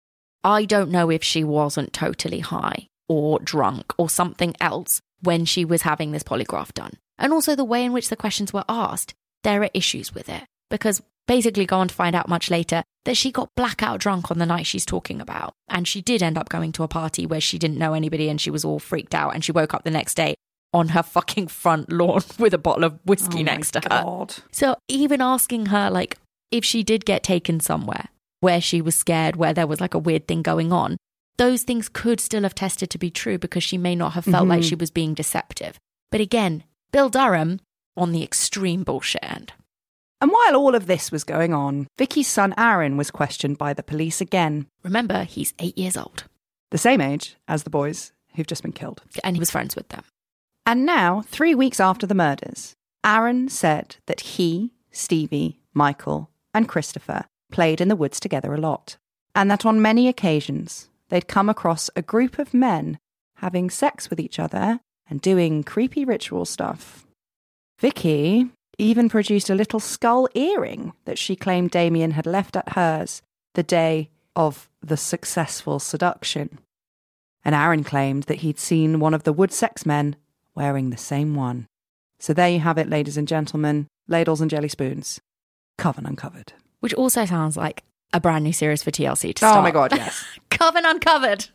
I don't know if she wasn't totally high or drunk or something else when she was having this polygraph done. And also the way in which the questions were asked, there are issues with it. Because basically go on to find out much later that she got blackout drunk on the night she's talking about. And she did end up going to a party where she didn't know anybody and she was all freaked out. And she woke up the next day on her fucking front lawn with a bottle of whiskey next to her. So even asking her, like, if she did get taken somewhere where she was scared, where there was like a weird thing going on, those things could still have tested to be true because she may not have felt like she was being deceptive. But again, Bill Durham on the extreme bullshit end. And while all of this was going on, Vicky's son Aaron was questioned by the police again. Remember, he's 8 years old. The same age as the boys who've just been killed. And he was friends with them. And now, 3 weeks after the murders, Aaron said that he, Stevie, Michael, and Christopher played in the woods together a lot. And that on many occasions, they'd come across a group of men having sex with each other and doing creepy ritual stuff. Vicky even produced a little skull earring that she claimed Damien had left at hers the day of the successful seduction. And Aaron claimed that he'd seen one of the wood sex men wearing the same one. So there you have it, ladies and gentlemen, ladles and jelly spoons. Coven Uncovered. Which also sounds like a brand new series for TLC to start. Oh my God, yes. Coven Uncovered.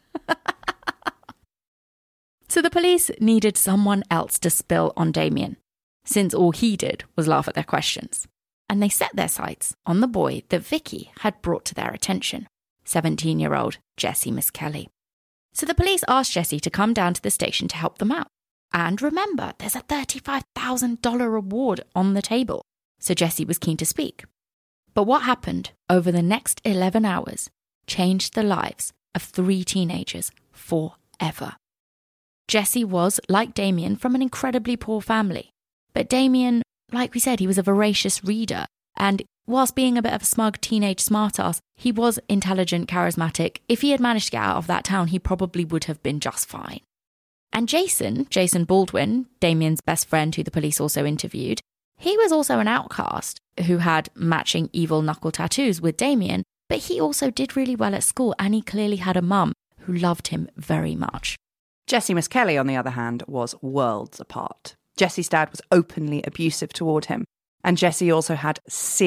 So the police needed someone else to spill on Damien, since all he did was laugh at their questions. And they set their sights on the boy that Vicky had brought to their attention, 17-year-old Jesse Misskelley. So the police asked Jesse to come down to the station to help them out. And remember, there's a $35,000 reward on the table. So Jesse was keen to speak. But what happened over the next 11 hours changed the lives of 3 teenagers forever. Jesse was, like Damien, from an incredibly poor family. But Damien, like we said, he was a voracious reader. And whilst being a bit of a smug teenage smartass, he was intelligent, charismatic. If he had managed to get out of that town, he probably would have been just fine. And Jason Baldwin, Damien's best friend who the police also interviewed, he was also an outcast who had matching evil knuckle tattoos with Damien, but he also did really well at school and he clearly had a mum who loved him very much. Jesse Miskelly, on the other hand, was worlds apart. Jesse's dad was openly abusive toward him, and Jesse also had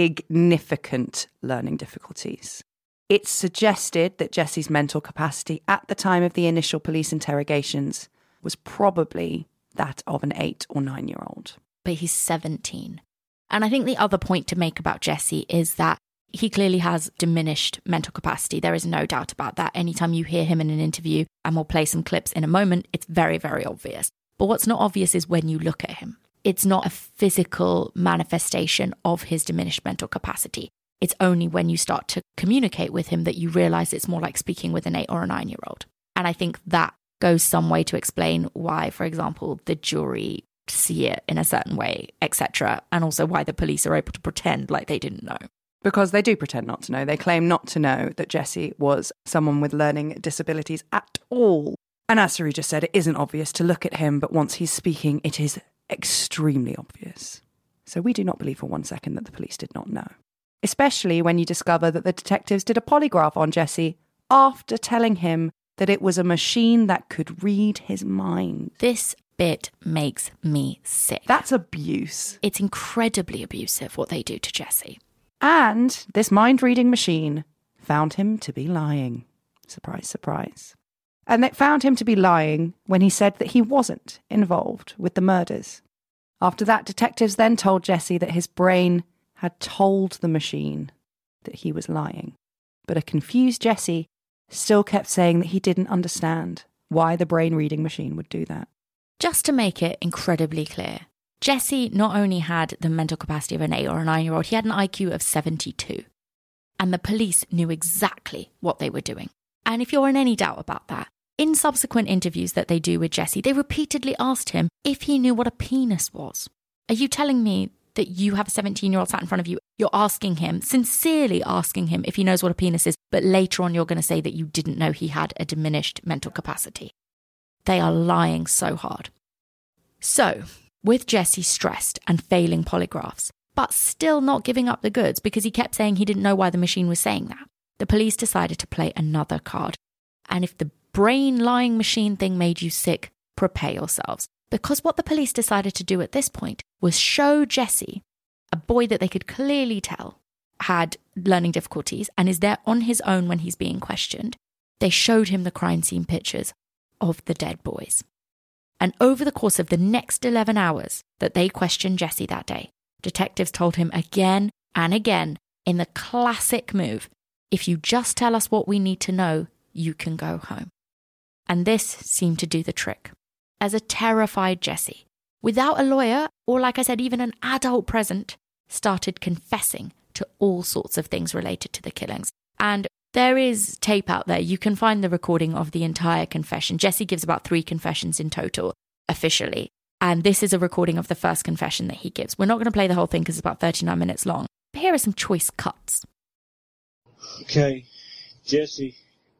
significant learning difficulties. It's suggested that Jesse's mental capacity at the time of the initial police interrogations was probably that of an 8 or 9-year-old. But he's 17. And I think the other point to make about Jesse is that he clearly has diminished mental capacity. There is no doubt about that. Anytime you hear him in an interview, and we'll play some clips in a moment, it's very, very obvious. But what's not obvious is when you look at him. It's not a physical manifestation of his diminished mental capacity. It's only when you start to communicate with him that you realise it's more like speaking with an 8 or a 9-year-old. And I think that goes some way to explain why, for example, the jury see it in a certain way, etc. And also why the police are able to pretend like they didn't know. Because they do pretend not to know. They claim not to know that Jesse was someone with learning disabilities at all. And as Saroo just said, it isn't obvious to look at him, but once he's speaking, it is extremely obvious. So we do not believe for 1 second that the police did not know. Especially when you discover that the detectives did a polygraph on Jesse after telling him that it was a machine that could read his mind. This bit makes me sick. That's abuse. It's incredibly abusive what they do to Jesse. And this mind-reading machine found him to be lying. Surprise, surprise. And it found him to be lying when he said that he wasn't involved with the murders. After that, detectives then told Jesse that his brain had told the machine that he was lying. But a confused Jesse still kept saying that he didn't understand why the brain-reading machine would do that. Just to make it incredibly clear, Jesse not only had the mental capacity of an 8 or a 9-year-old, he had an IQ of 72. And the police knew exactly what they were doing. And if you're in any doubt about that, in subsequent interviews that they do with Jesse, they repeatedly asked him if he knew what a penis was. Are you telling me that you have a 17-year-old sat in front of you, you're asking him, sincerely asking him if he knows what a penis is, but later on you're going to say that you didn't know he had a diminished mental capacity? They are lying so hard. So, with Jesse stressed and failing polygraphs, but still not giving up the goods because he kept saying he didn't know why the machine was saying that, the police decided to play another card. And if the brain lying machine thing made you sick, prepare yourselves. Because what the police decided to do at this point was show Jesse, a boy that they could clearly tell had learning difficulties and is there on his own when he's being questioned. They showed him the crime scene pictures of the dead boys. And over the course of the next 11 hours that they questioned Jesse that day, detectives told him again and again in the classic move, if you just tell us what we need to know, you can go home. And this seemed to do the trick. As a terrified Jesse, without a lawyer, or like I said, even an adult present, started confessing to all sorts of things related to the killings. And there is tape out there. You can find the recording of the entire confession. Jesse gives about 3 confessions in total, officially. And this is a recording of the first confession that he gives. We're not going to play the whole thing because it's about 39 minutes long. But here are some choice cuts. Okay, Jesse,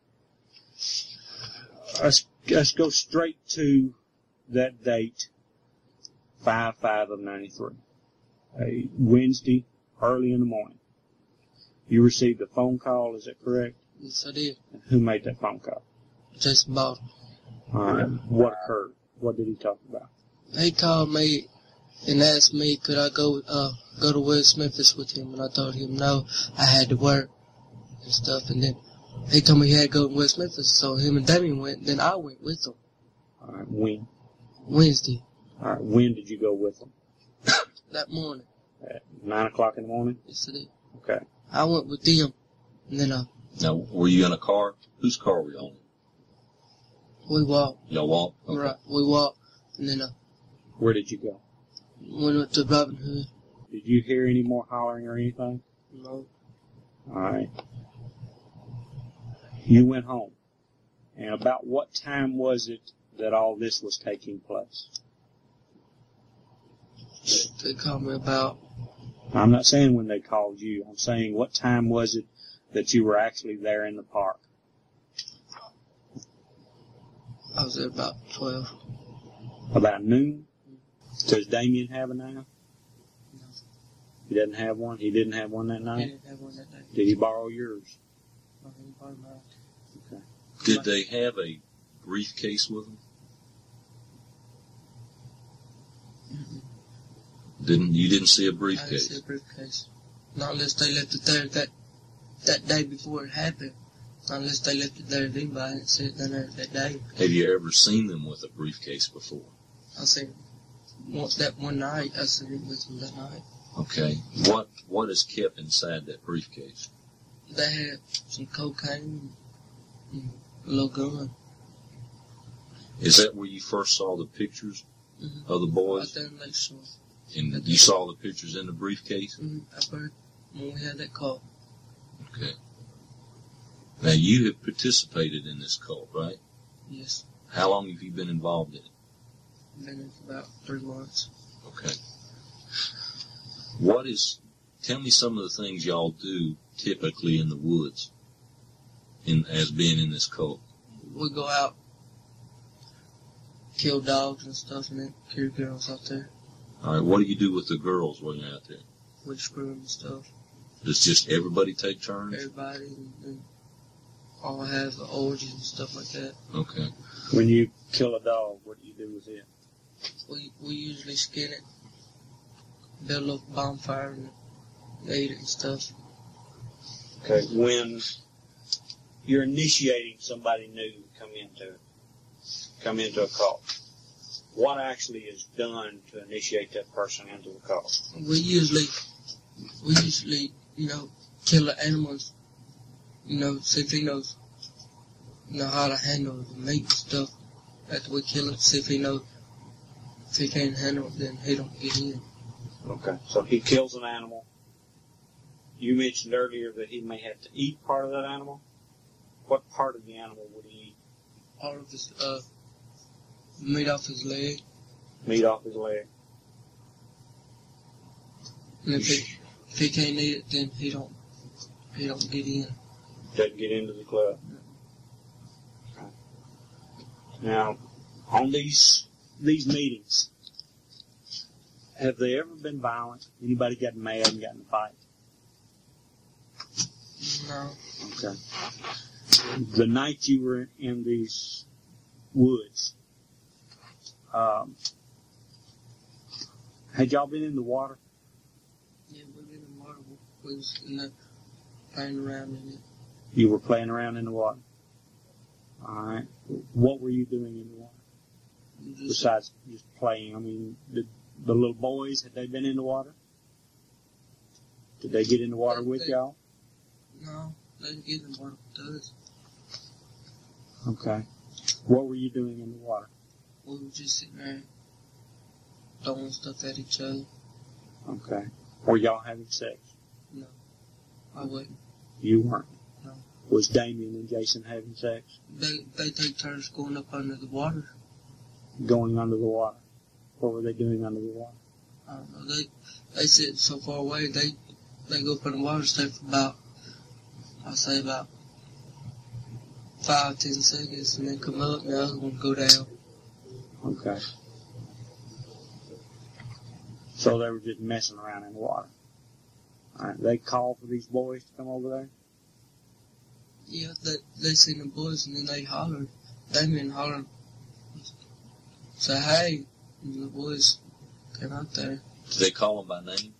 let's go straight to that date, 5/5/93, a Wednesday, early in the morning. You received a phone call, is that correct? Yes, I did. Who made that phone call? Jason Baldwin. All right. What occurred? What did he talk about? He called me and asked me could I go to West Memphis with him, and I told him no, I had to work and stuff. And then he told me he had to go to West Memphis, so him and Damien went. Then I went with him. All right. When? Wednesday. All right. When did you go with him? That morning. At 9 o'clock in the morning? Yes, I did. Okay. I went with them, and then Now, were you in a car? Whose car were you on? we walked. Y'all walked? Okay. Right. We walked And then where did you go? Went up to Robin Hood. Did you hear any more hollering or anything? No. All right. You went home. And about what time was it that all this was taking place? They called me about... I'm not saying when they called you. I'm saying what time was it that you were actually there in the park? I was there about 12. About noon? Does Damien have a knife? No. He doesn't have one? He didn't have one that He night? didn't have one that day. Did he borrow yours? No, he didn't borrow mine. Okay. Did they have a briefcase with them? You didn't see a briefcase? I didn't see a briefcase. Not unless they left it there that day before it happened. Not unless they left it there then, but I didn't see it down there that day. Have you ever seen them with a briefcase before? I seen it that one night. I seen it with them that night. Okay. What is kept inside that briefcase? They had some cocaine and a little gun. Is that where you first saw the pictures of the boys? Right there in Lakeshore. And you saw the pictures in the briefcase? I heard when we had that call. Okay. Now, you have participated in this cult, right? Yes. How long have you been involved in it? I've been in for about 3 months. Okay. Tell me some of the things y'all do typically in the woods as being in this cult. We go out, kill dogs and stuff, and then carry girls out there. All right, what do you do with the girls when you're out there? We screw them and stuff. Does just everybody take turns? Everybody, and all have orgies and stuff like that. Okay. When you kill a dog, what do you do with it? We usually skin it, build a little bonfire, and eat it and stuff. Okay. When you're initiating somebody new to come into a cult, what actually is done to initiate that person into the cult? We usually, kill the animals, see if he knows, how to handle the meat and stuff. After we kill it, see if he knows. If he can't handle it, then he don't get in. Okay. So he kills an animal. You mentioned earlier that he may have to eat part of that animal. What part of the animal would he eat? All of his, meat off his leg. Meat off his leg. And if he can't eat it, then he don't get in. Doesn't get into the club. Okay. Now, on these meetings, have they ever been violent? Anybody got mad and got in a fight? No. Okay. The night you were in these woods, had y'all been in the water? Yeah, we've been in the water. We was playing around in it. You were playing around in the water. All right. What were you doing in the water? Besides just playing, I mean, the little boys, had they been in the water? Did they get in the water with y'all? No, they didn't get in the water with us. Okay. What were you doing in the water? We were just sitting there throwing stuff at each other. Okay. Were y'all having sex? No, I wasn't. You weren't? No. Was Damien and Jason having sex? They take turns going up under the water. Going under the water? What were they doing under the water? I don't know. They sit so far away, they go up in the water, stay for about 5-10 seconds, and then come up, and the other one go down. Okay. So they were just messing around in the water. All right. They called for these boys to come over there? Yeah, they seen the boys, and then they hollered. Damien hollered, say, hey, and the boys came out there. Did they call them by name?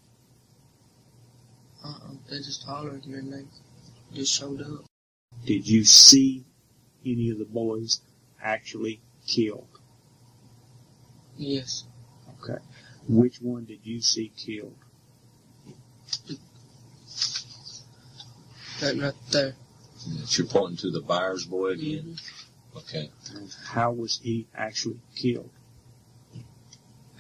They just hollered, and then they just showed up. Did you see any of the boys actually killed? Yes. Okay. Which one did you see killed? That right there. Yes, you're pointing to the Byers boy again? Mm-hmm. Okay. And how was he actually killed?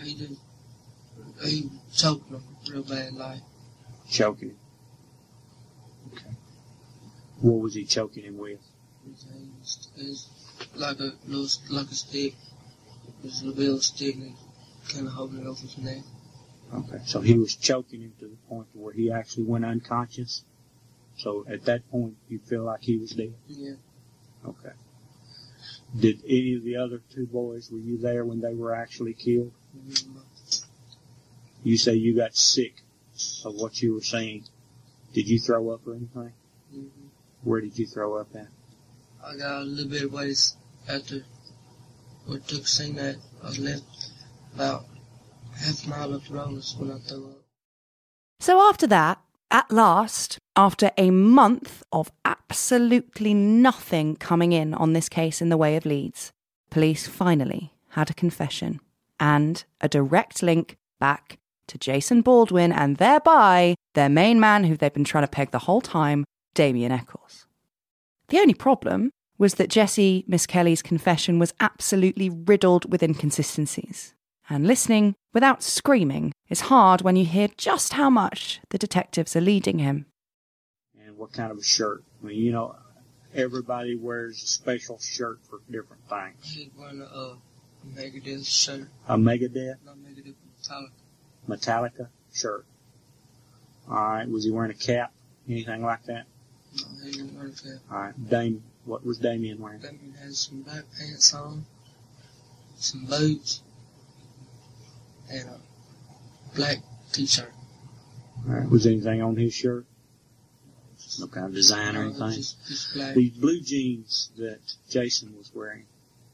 He choked him real bad, like. Choking him. Okay. What was he choking him with? It's like a stick. It's a little stick and kind of holding it over his neck. Okay. So he was choking him to the point where he actually went unconscious. So at that point, you feel like he was dead? Yeah. Okay. Did any of the other two boys, were you there when they were actually killed? Mm-hmm. You say you got sick of what you were saying. Did you throw up or anything? Mm-hmm. Where did you throw up at? I got a little bit of ways after we took scene that I was left about half a mile up the road. That's when I threw up. So after that, at last, after a month of absolutely nothing coming in on this case in the way of leads, police finally had a confession and a direct link back to Jason Baldwin and thereby their main man who they'd been trying to peg the whole time, Damien Eccles. The only problem was that Jessie Miss Kelly's confession was absolutely riddled with inconsistencies. And listening without screaming is hard when you hear just how much the detectives are leading him. And what kind of a shirt? I mean, you know, everybody wears a special shirt for different things. He's wearing a Megadeth shirt. A Megadeth? Not Megadeth, Metallica. Metallica shirt. All right. Was he wearing a cap? Anything like that? No, he didn't wear a cap. All right. Damien, what was Damien wearing? Damien had some black pants on, some boots, and a black t-shirt. All right. Was anything on his shirt? No kind of design or anything? Just black. These blue jeans that Jason was wearing,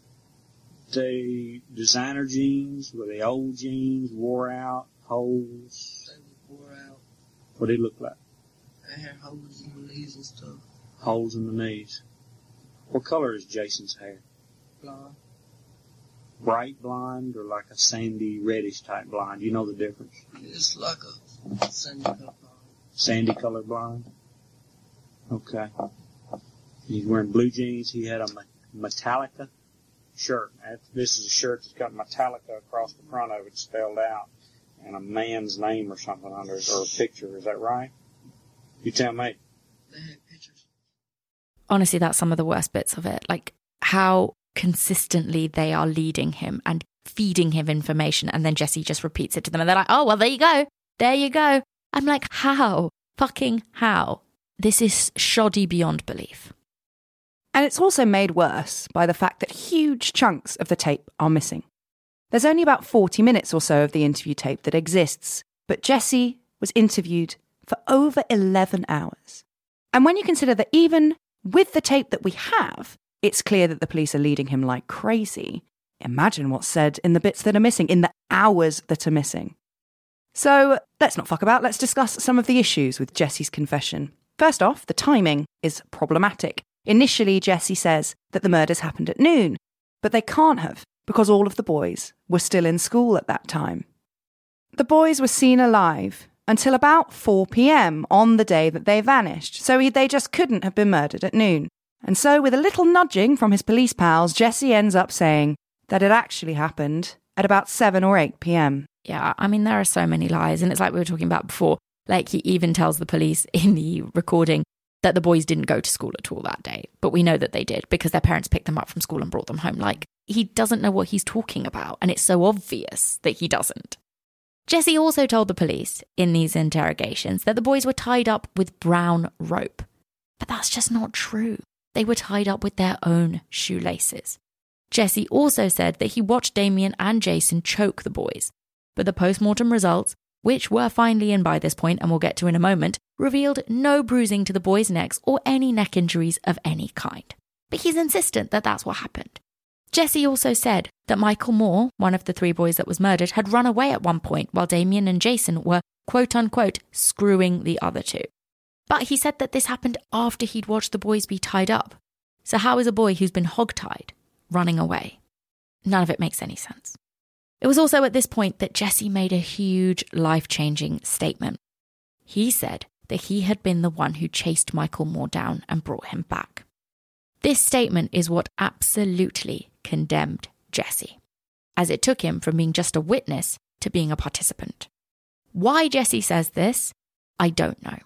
they designer jeans? Were they old jeans, wore out, holes? They were wore out. What did they look like? They had holes in the knees and stuff. Holes in the knees. What color is Jason's hair? Blonde. Bright blonde or like a sandy reddish type blonde? You know the difference? It's like a sandy color blonde. Sandy color blonde? Okay. He's wearing blue jeans. He had a Metallica shirt. This is a shirt that's got Metallica across the front of it spelled out and a man's name or something under it, or a picture. Is that right? You tell me. They had pictures. Honestly, that's some of the worst bits of it. Like how consistently they are leading him and feeding him information, and then Jessie just repeats it to them and they're like, oh, well, there you go. There you go. I'm like, how? Fucking how? This is shoddy beyond belief. And it's also made worse by the fact that huge chunks of the tape are missing. There's only about 40 minutes or so of the interview tape that exists, but Jessie was interviewed for over 11 hours. And when you consider that even with the tape that we have, it's clear that the police are leading him like crazy, imagine what's said in the bits that are missing, in the hours that are missing. So let's not fuck about, let's discuss some of the issues with Jessie's confession. First off, the timing is problematic. Initially, Jessie says that the murders happened at noon, but they can't have, because all of the boys were still in school at that time. The boys were seen alive until about 4 p.m. on the day that they vanished, so they just couldn't have been murdered at noon. And so, with a little nudging from his police pals, Jessie ends up saying that it actually happened at about 7 or 8 p.m. Yeah, I mean, there are so many lies, and it's like we were talking about before. Like, he even tells the police in the recording that the boys didn't go to school at all that day. But we know that they did because their parents picked them up from school and brought them home. Like, he doesn't know what he's talking about, and it's so obvious that he doesn't. Jessie also told the police in these interrogations that the boys were tied up with brown rope. But that's just not true. They were tied up with their own shoelaces. Jessie also said that he watched Damien and Jason choke the boys. But the post-mortem results, which were finally in by this point and we'll get to in a moment, revealed no bruising to the boys' necks or any neck injuries of any kind. But he's insistent that that's what happened. Jessie also said that Michael Moore, one of the 3 boys that was murdered, had run away at one point while Damien and Jason were, quote-unquote, screwing the other 2. But he said that this happened after he'd watched the boys be tied up. So how is a boy who's been hogtied running away? None of it makes any sense. It was also at this point that Jessie made a huge life-changing statement. He said that he had been the one who chased Michael Moore down and brought him back. This statement is what absolutely condemned Jessie. as it took him from being just a witness to being a participant. Why Jesse says this, I don't know.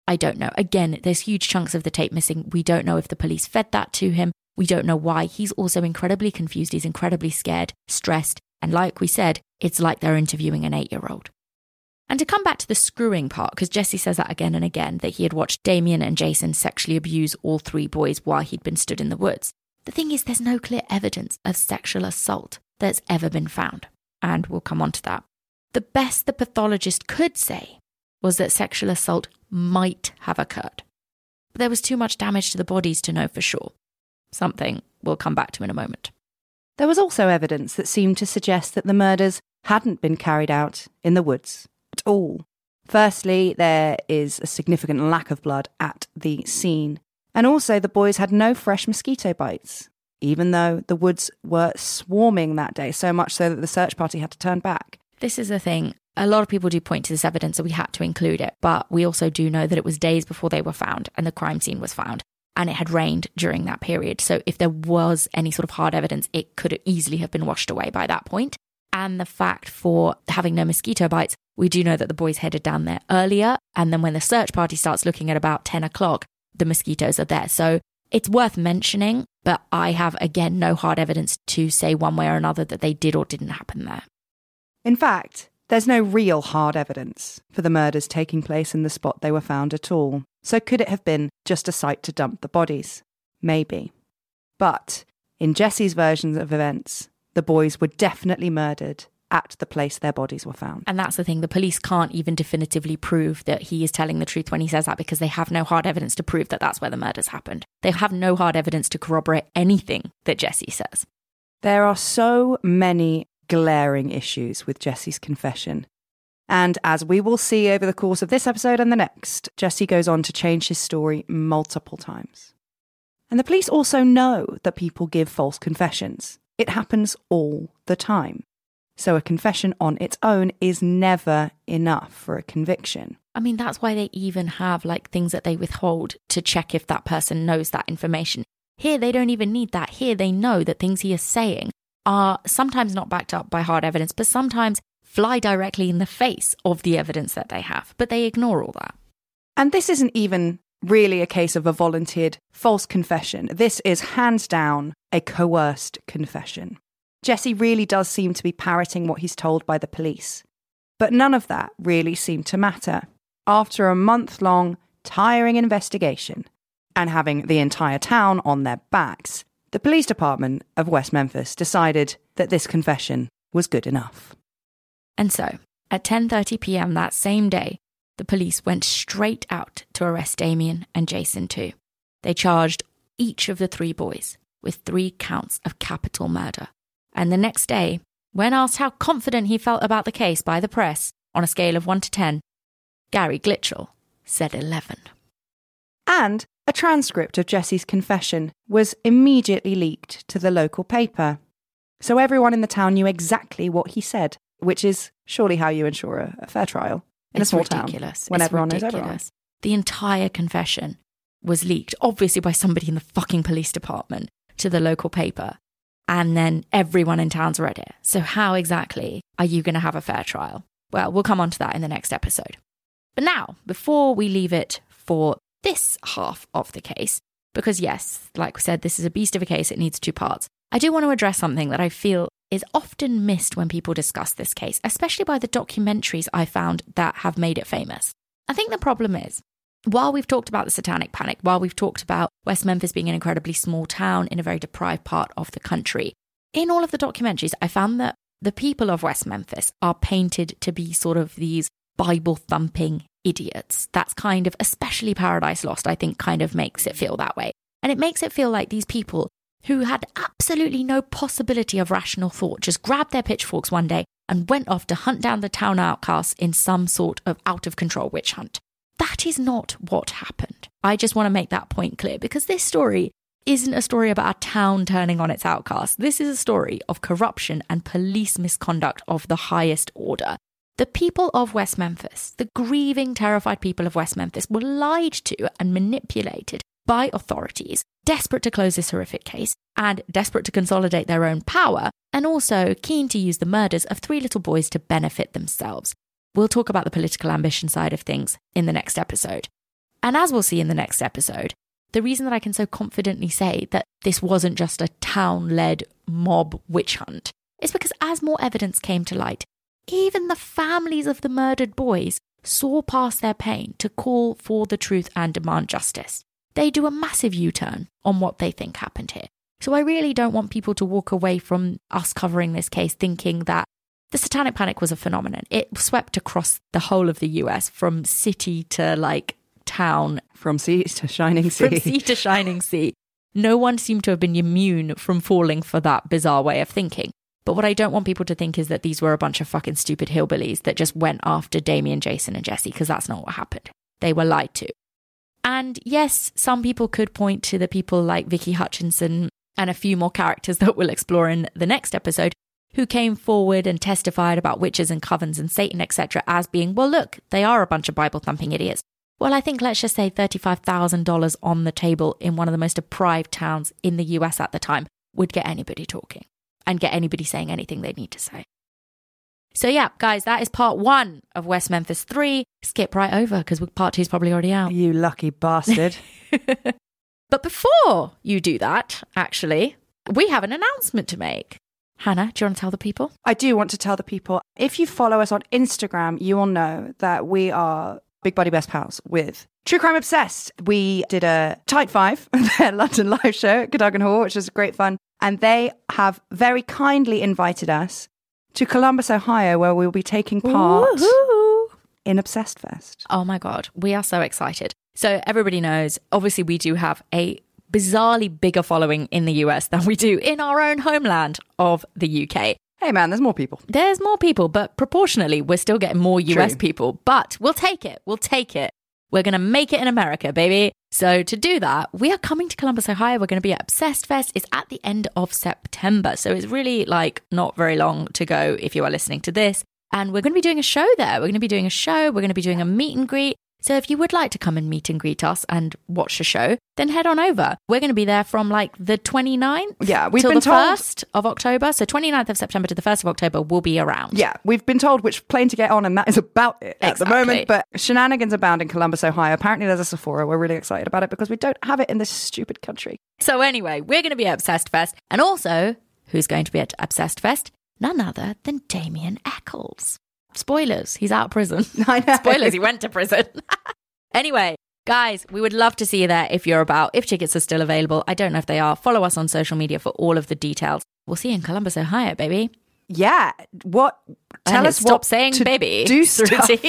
Again, there's huge chunks of the tape missing. We don't know if the police fed that to him. We don't know why. He's also incredibly confused. He's incredibly scared, stressed. And like we said, it's like they're interviewing an 8-year-old. And to come back to the screwing part, because Jesse says that again and again, that he had watched Damien and Jason sexually abuse all 3 boys while he'd been stood in the woods. The thing is, there's no clear evidence of sexual assault that's ever been found. And we'll come on to that. The best the pathologist could say was that sexual assault might have occurred. But there was too much damage to the bodies to know for sure. Something we'll come back to in a moment. There was also evidence that seemed to suggest that the murders hadn't been carried out in the woods at all. Firstly, there is a significant lack of blood at the scene. And also the boys had no fresh mosquito bites, even though the woods were swarming that day, so much so that the search party had to turn back. This is the thing. A lot of people do point to this evidence, so we had to include it. But we also do know that it was days before they were found and the crime scene was found. And it had rained during that period. So if there was any sort of hard evidence, it could easily have been washed away by that point. And the fact for having no mosquito bites, we do know that the boys headed down there earlier. And then when the search party starts looking at about 10 o'clock, the mosquitoes are there. So it's worth mentioning, but I have, again, no hard evidence to say one way or another that they did or didn't happen there. In fact, there's no real hard evidence for the murders taking place in the spot they were found at all. So could it have been just a site to dump the bodies? Maybe. But in Jesse's versions of events, the boys were definitely murdered at the place their bodies were found. And that's the thing. The police can't even definitively prove that he is telling the truth when he says that, because they have no hard evidence to prove that that's where the murders happened. They have no hard evidence to corroborate anything that Jesse says. There are so many glaring issues with Jesse's confession. And as we will see over the course of this episode and the next, Jesse goes on to change his story multiple times. And the police also know that people give false confessions. It happens all the time. So a confession on its own is never enough for a conviction. I mean, that's why they even have things that they withhold to check if that person knows that information. Here, they don't even need that. Here, they know that things he is saying are sometimes not backed up by hard evidence, but sometimes fly directly in the face of the evidence that they have. But they ignore all that. And this isn't even really a case of a volunteered false confession. This is hands down a coerced confession. Jesse really does seem to be parroting what he's told by the police. But none of that really seemed to matter. After a month-long, tiring investigation, and having the entire town on their backs, the police department of West Memphis decided that this confession was good enough. And so, at 10:30 p.m. that same day, the police went straight out to arrest Damien and Jason too. They charged each of the 3 boys with 3 counts of capital murder. And the next day, when asked how confident he felt about the case by the press, on a scale of 1 to 10, Gary Glitchell said 11. And a transcript of Jesse's confession was immediately leaked to the local paper. So everyone in the town knew exactly what he said, which is surely how you ensure a fair trial in a small town. When everyone knows everyone. The entire confession was leaked, obviously by somebody in the fucking police department, to the local paper. And then everyone in town's read it. So how exactly are you going to have a fair trial? Well, we'll come on to that in the next episode. But now, before we leave it for this half of the case, because yes, like we said, this is a beast of a case, it needs 2 parts, I do want to address something that I feel is often missed when people discuss this case, especially by the documentaries I found that have made it famous. I think the problem is, while we've talked about the Satanic Panic, while we've talked about West Memphis being an incredibly small town in a very deprived part of the country, in all of the documentaries, I found that the people of West Memphis are painted to be sort of these Bible-thumping idiots. That's kind of, especially Paradise Lost, I think kind of makes it feel that way. And it makes it feel like these people who had absolutely no possibility of rational thought just grabbed their pitchforks one day and went off to hunt down the town outcasts in some sort of out-of-control witch hunt. That is not what happened. I just want to make that point clear, because this story isn't a story about a town turning on its outcasts. This is a story of corruption and police misconduct of the highest order. The people of West Memphis, the grieving, terrified people of West Memphis, were lied to and manipulated by authorities desperate to close this horrific case and desperate to consolidate their own power, and also keen to use the murders of 3 little boys to benefit themselves. We'll talk about the political ambition side of things in the next episode. And as we'll see in the next episode, the reason that I can so confidently say that this wasn't just a town-led mob witch hunt is because as more evidence came to light, even the families of the murdered boys saw past their pain to call for the truth and demand justice. They do a massive U-turn on what they think happened here. So I really don't want people to walk away from us covering this case thinking that the Satanic Panic was a phenomenon. It swept across the whole of the US from city to town. From sea to shining sea. From sea to shining sea. No one seemed to have been immune from falling for that bizarre way of thinking. But what I don't want people to think is that these were a bunch of fucking stupid hillbillies that just went after Damien, Jason and Jesse, because that's not what happened. They were lied to. And yes, some people could point to the people like Vicky Hutchinson and a few more characters that we'll explore in the next episode who came forward and testified about witches and covens and Satan, etc. as being, well, look, they are a bunch of Bible-thumping idiots. Well, I think let's just say $35,000 on the table in one of the most deprived towns in the US at the time would get anybody talking and get anybody saying anything they need to say. So yeah, guys, that is part 1 of West Memphis 3. Skip right over because part 2 is probably already out. You lucky bastard. But before you do that, actually, we have an announcement to make. Hannah, do you want to tell the people? I do want to tell the people. If you follow us on Instagram, you will know that we are Big Buddy Best Pals with True Crime Obsessed. We did a Tight 5, their London live show at Cadogan Hall, which was great fun. And they have very kindly invited us to Columbus, Ohio, where we'll be taking part in Obsessed Fest. Oh my God, we are so excited. So everybody knows, obviously we do have a bizarrely bigger following in the US than we do in our own homeland of the UK. Hey man, there's more people. There's more people, but proportionally, we're still getting more US people. But we'll take it. We'll take it. We're going to make it in America, baby. So to do that, we are coming to Columbus, Ohio. We're going to be at Obsessed Fest. It's at the end of September. So it's really not very long to go if you are listening to this. And we're going to be doing a show there. We're going to be doing a show. We're going to be doing a meet and greet. So if you would like to come and meet and greet us and watch the show, then head on over. We're going to be there from the 29th till the 1st of October. So 29th of September to the 1st of October, we'll be around. Yeah, we've been told which plane to get on, and that is about it at the moment. But shenanigans abound in Columbus, Ohio. Apparently there's a Sephora. We're really excited about it because we don't have it in this stupid country. So anyway, we're going to be at Obsessed Fest. And also, who's going to be at Obsessed Fest? None other than Damien Eccles. Spoilers, he's out of prison. I know. Spoilers, he went to prison. Anyway, guys, we would love to see you there if you're about, if tickets are still available. I don't know if they are. Follow us on social media for all of the details. We'll see you in Columbus, Ohio, baby. Yeah. Tell us stop saying baby. Do stuff there.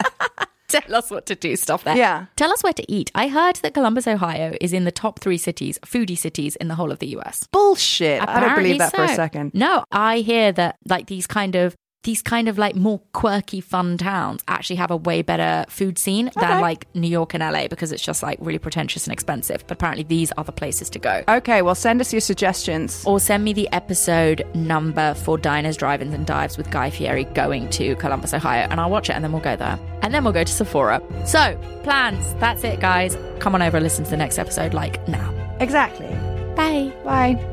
Tell us what to do stuff there. Yeah. Tell us where to eat. I heard that Columbus, Ohio is in the top 3 cities, foodie cities in the whole of the US. Bullshit. Apparently I don't believe that for a second. No, I hear that these kind of more quirky, fun towns actually have a way better food scene than New York and LA because it's just really pretentious and expensive. But apparently these are the places to go. Okay, well, send us your suggestions. Or send me the episode number for Diners, Drive-Ins and Dives with Guy Fieri going to Columbus, Ohio, and I'll watch it and then we'll go there. And then we'll go to Sephora. So, plans. That's it, guys. Come on over and listen to the next episode now. Exactly. Bye. Bye.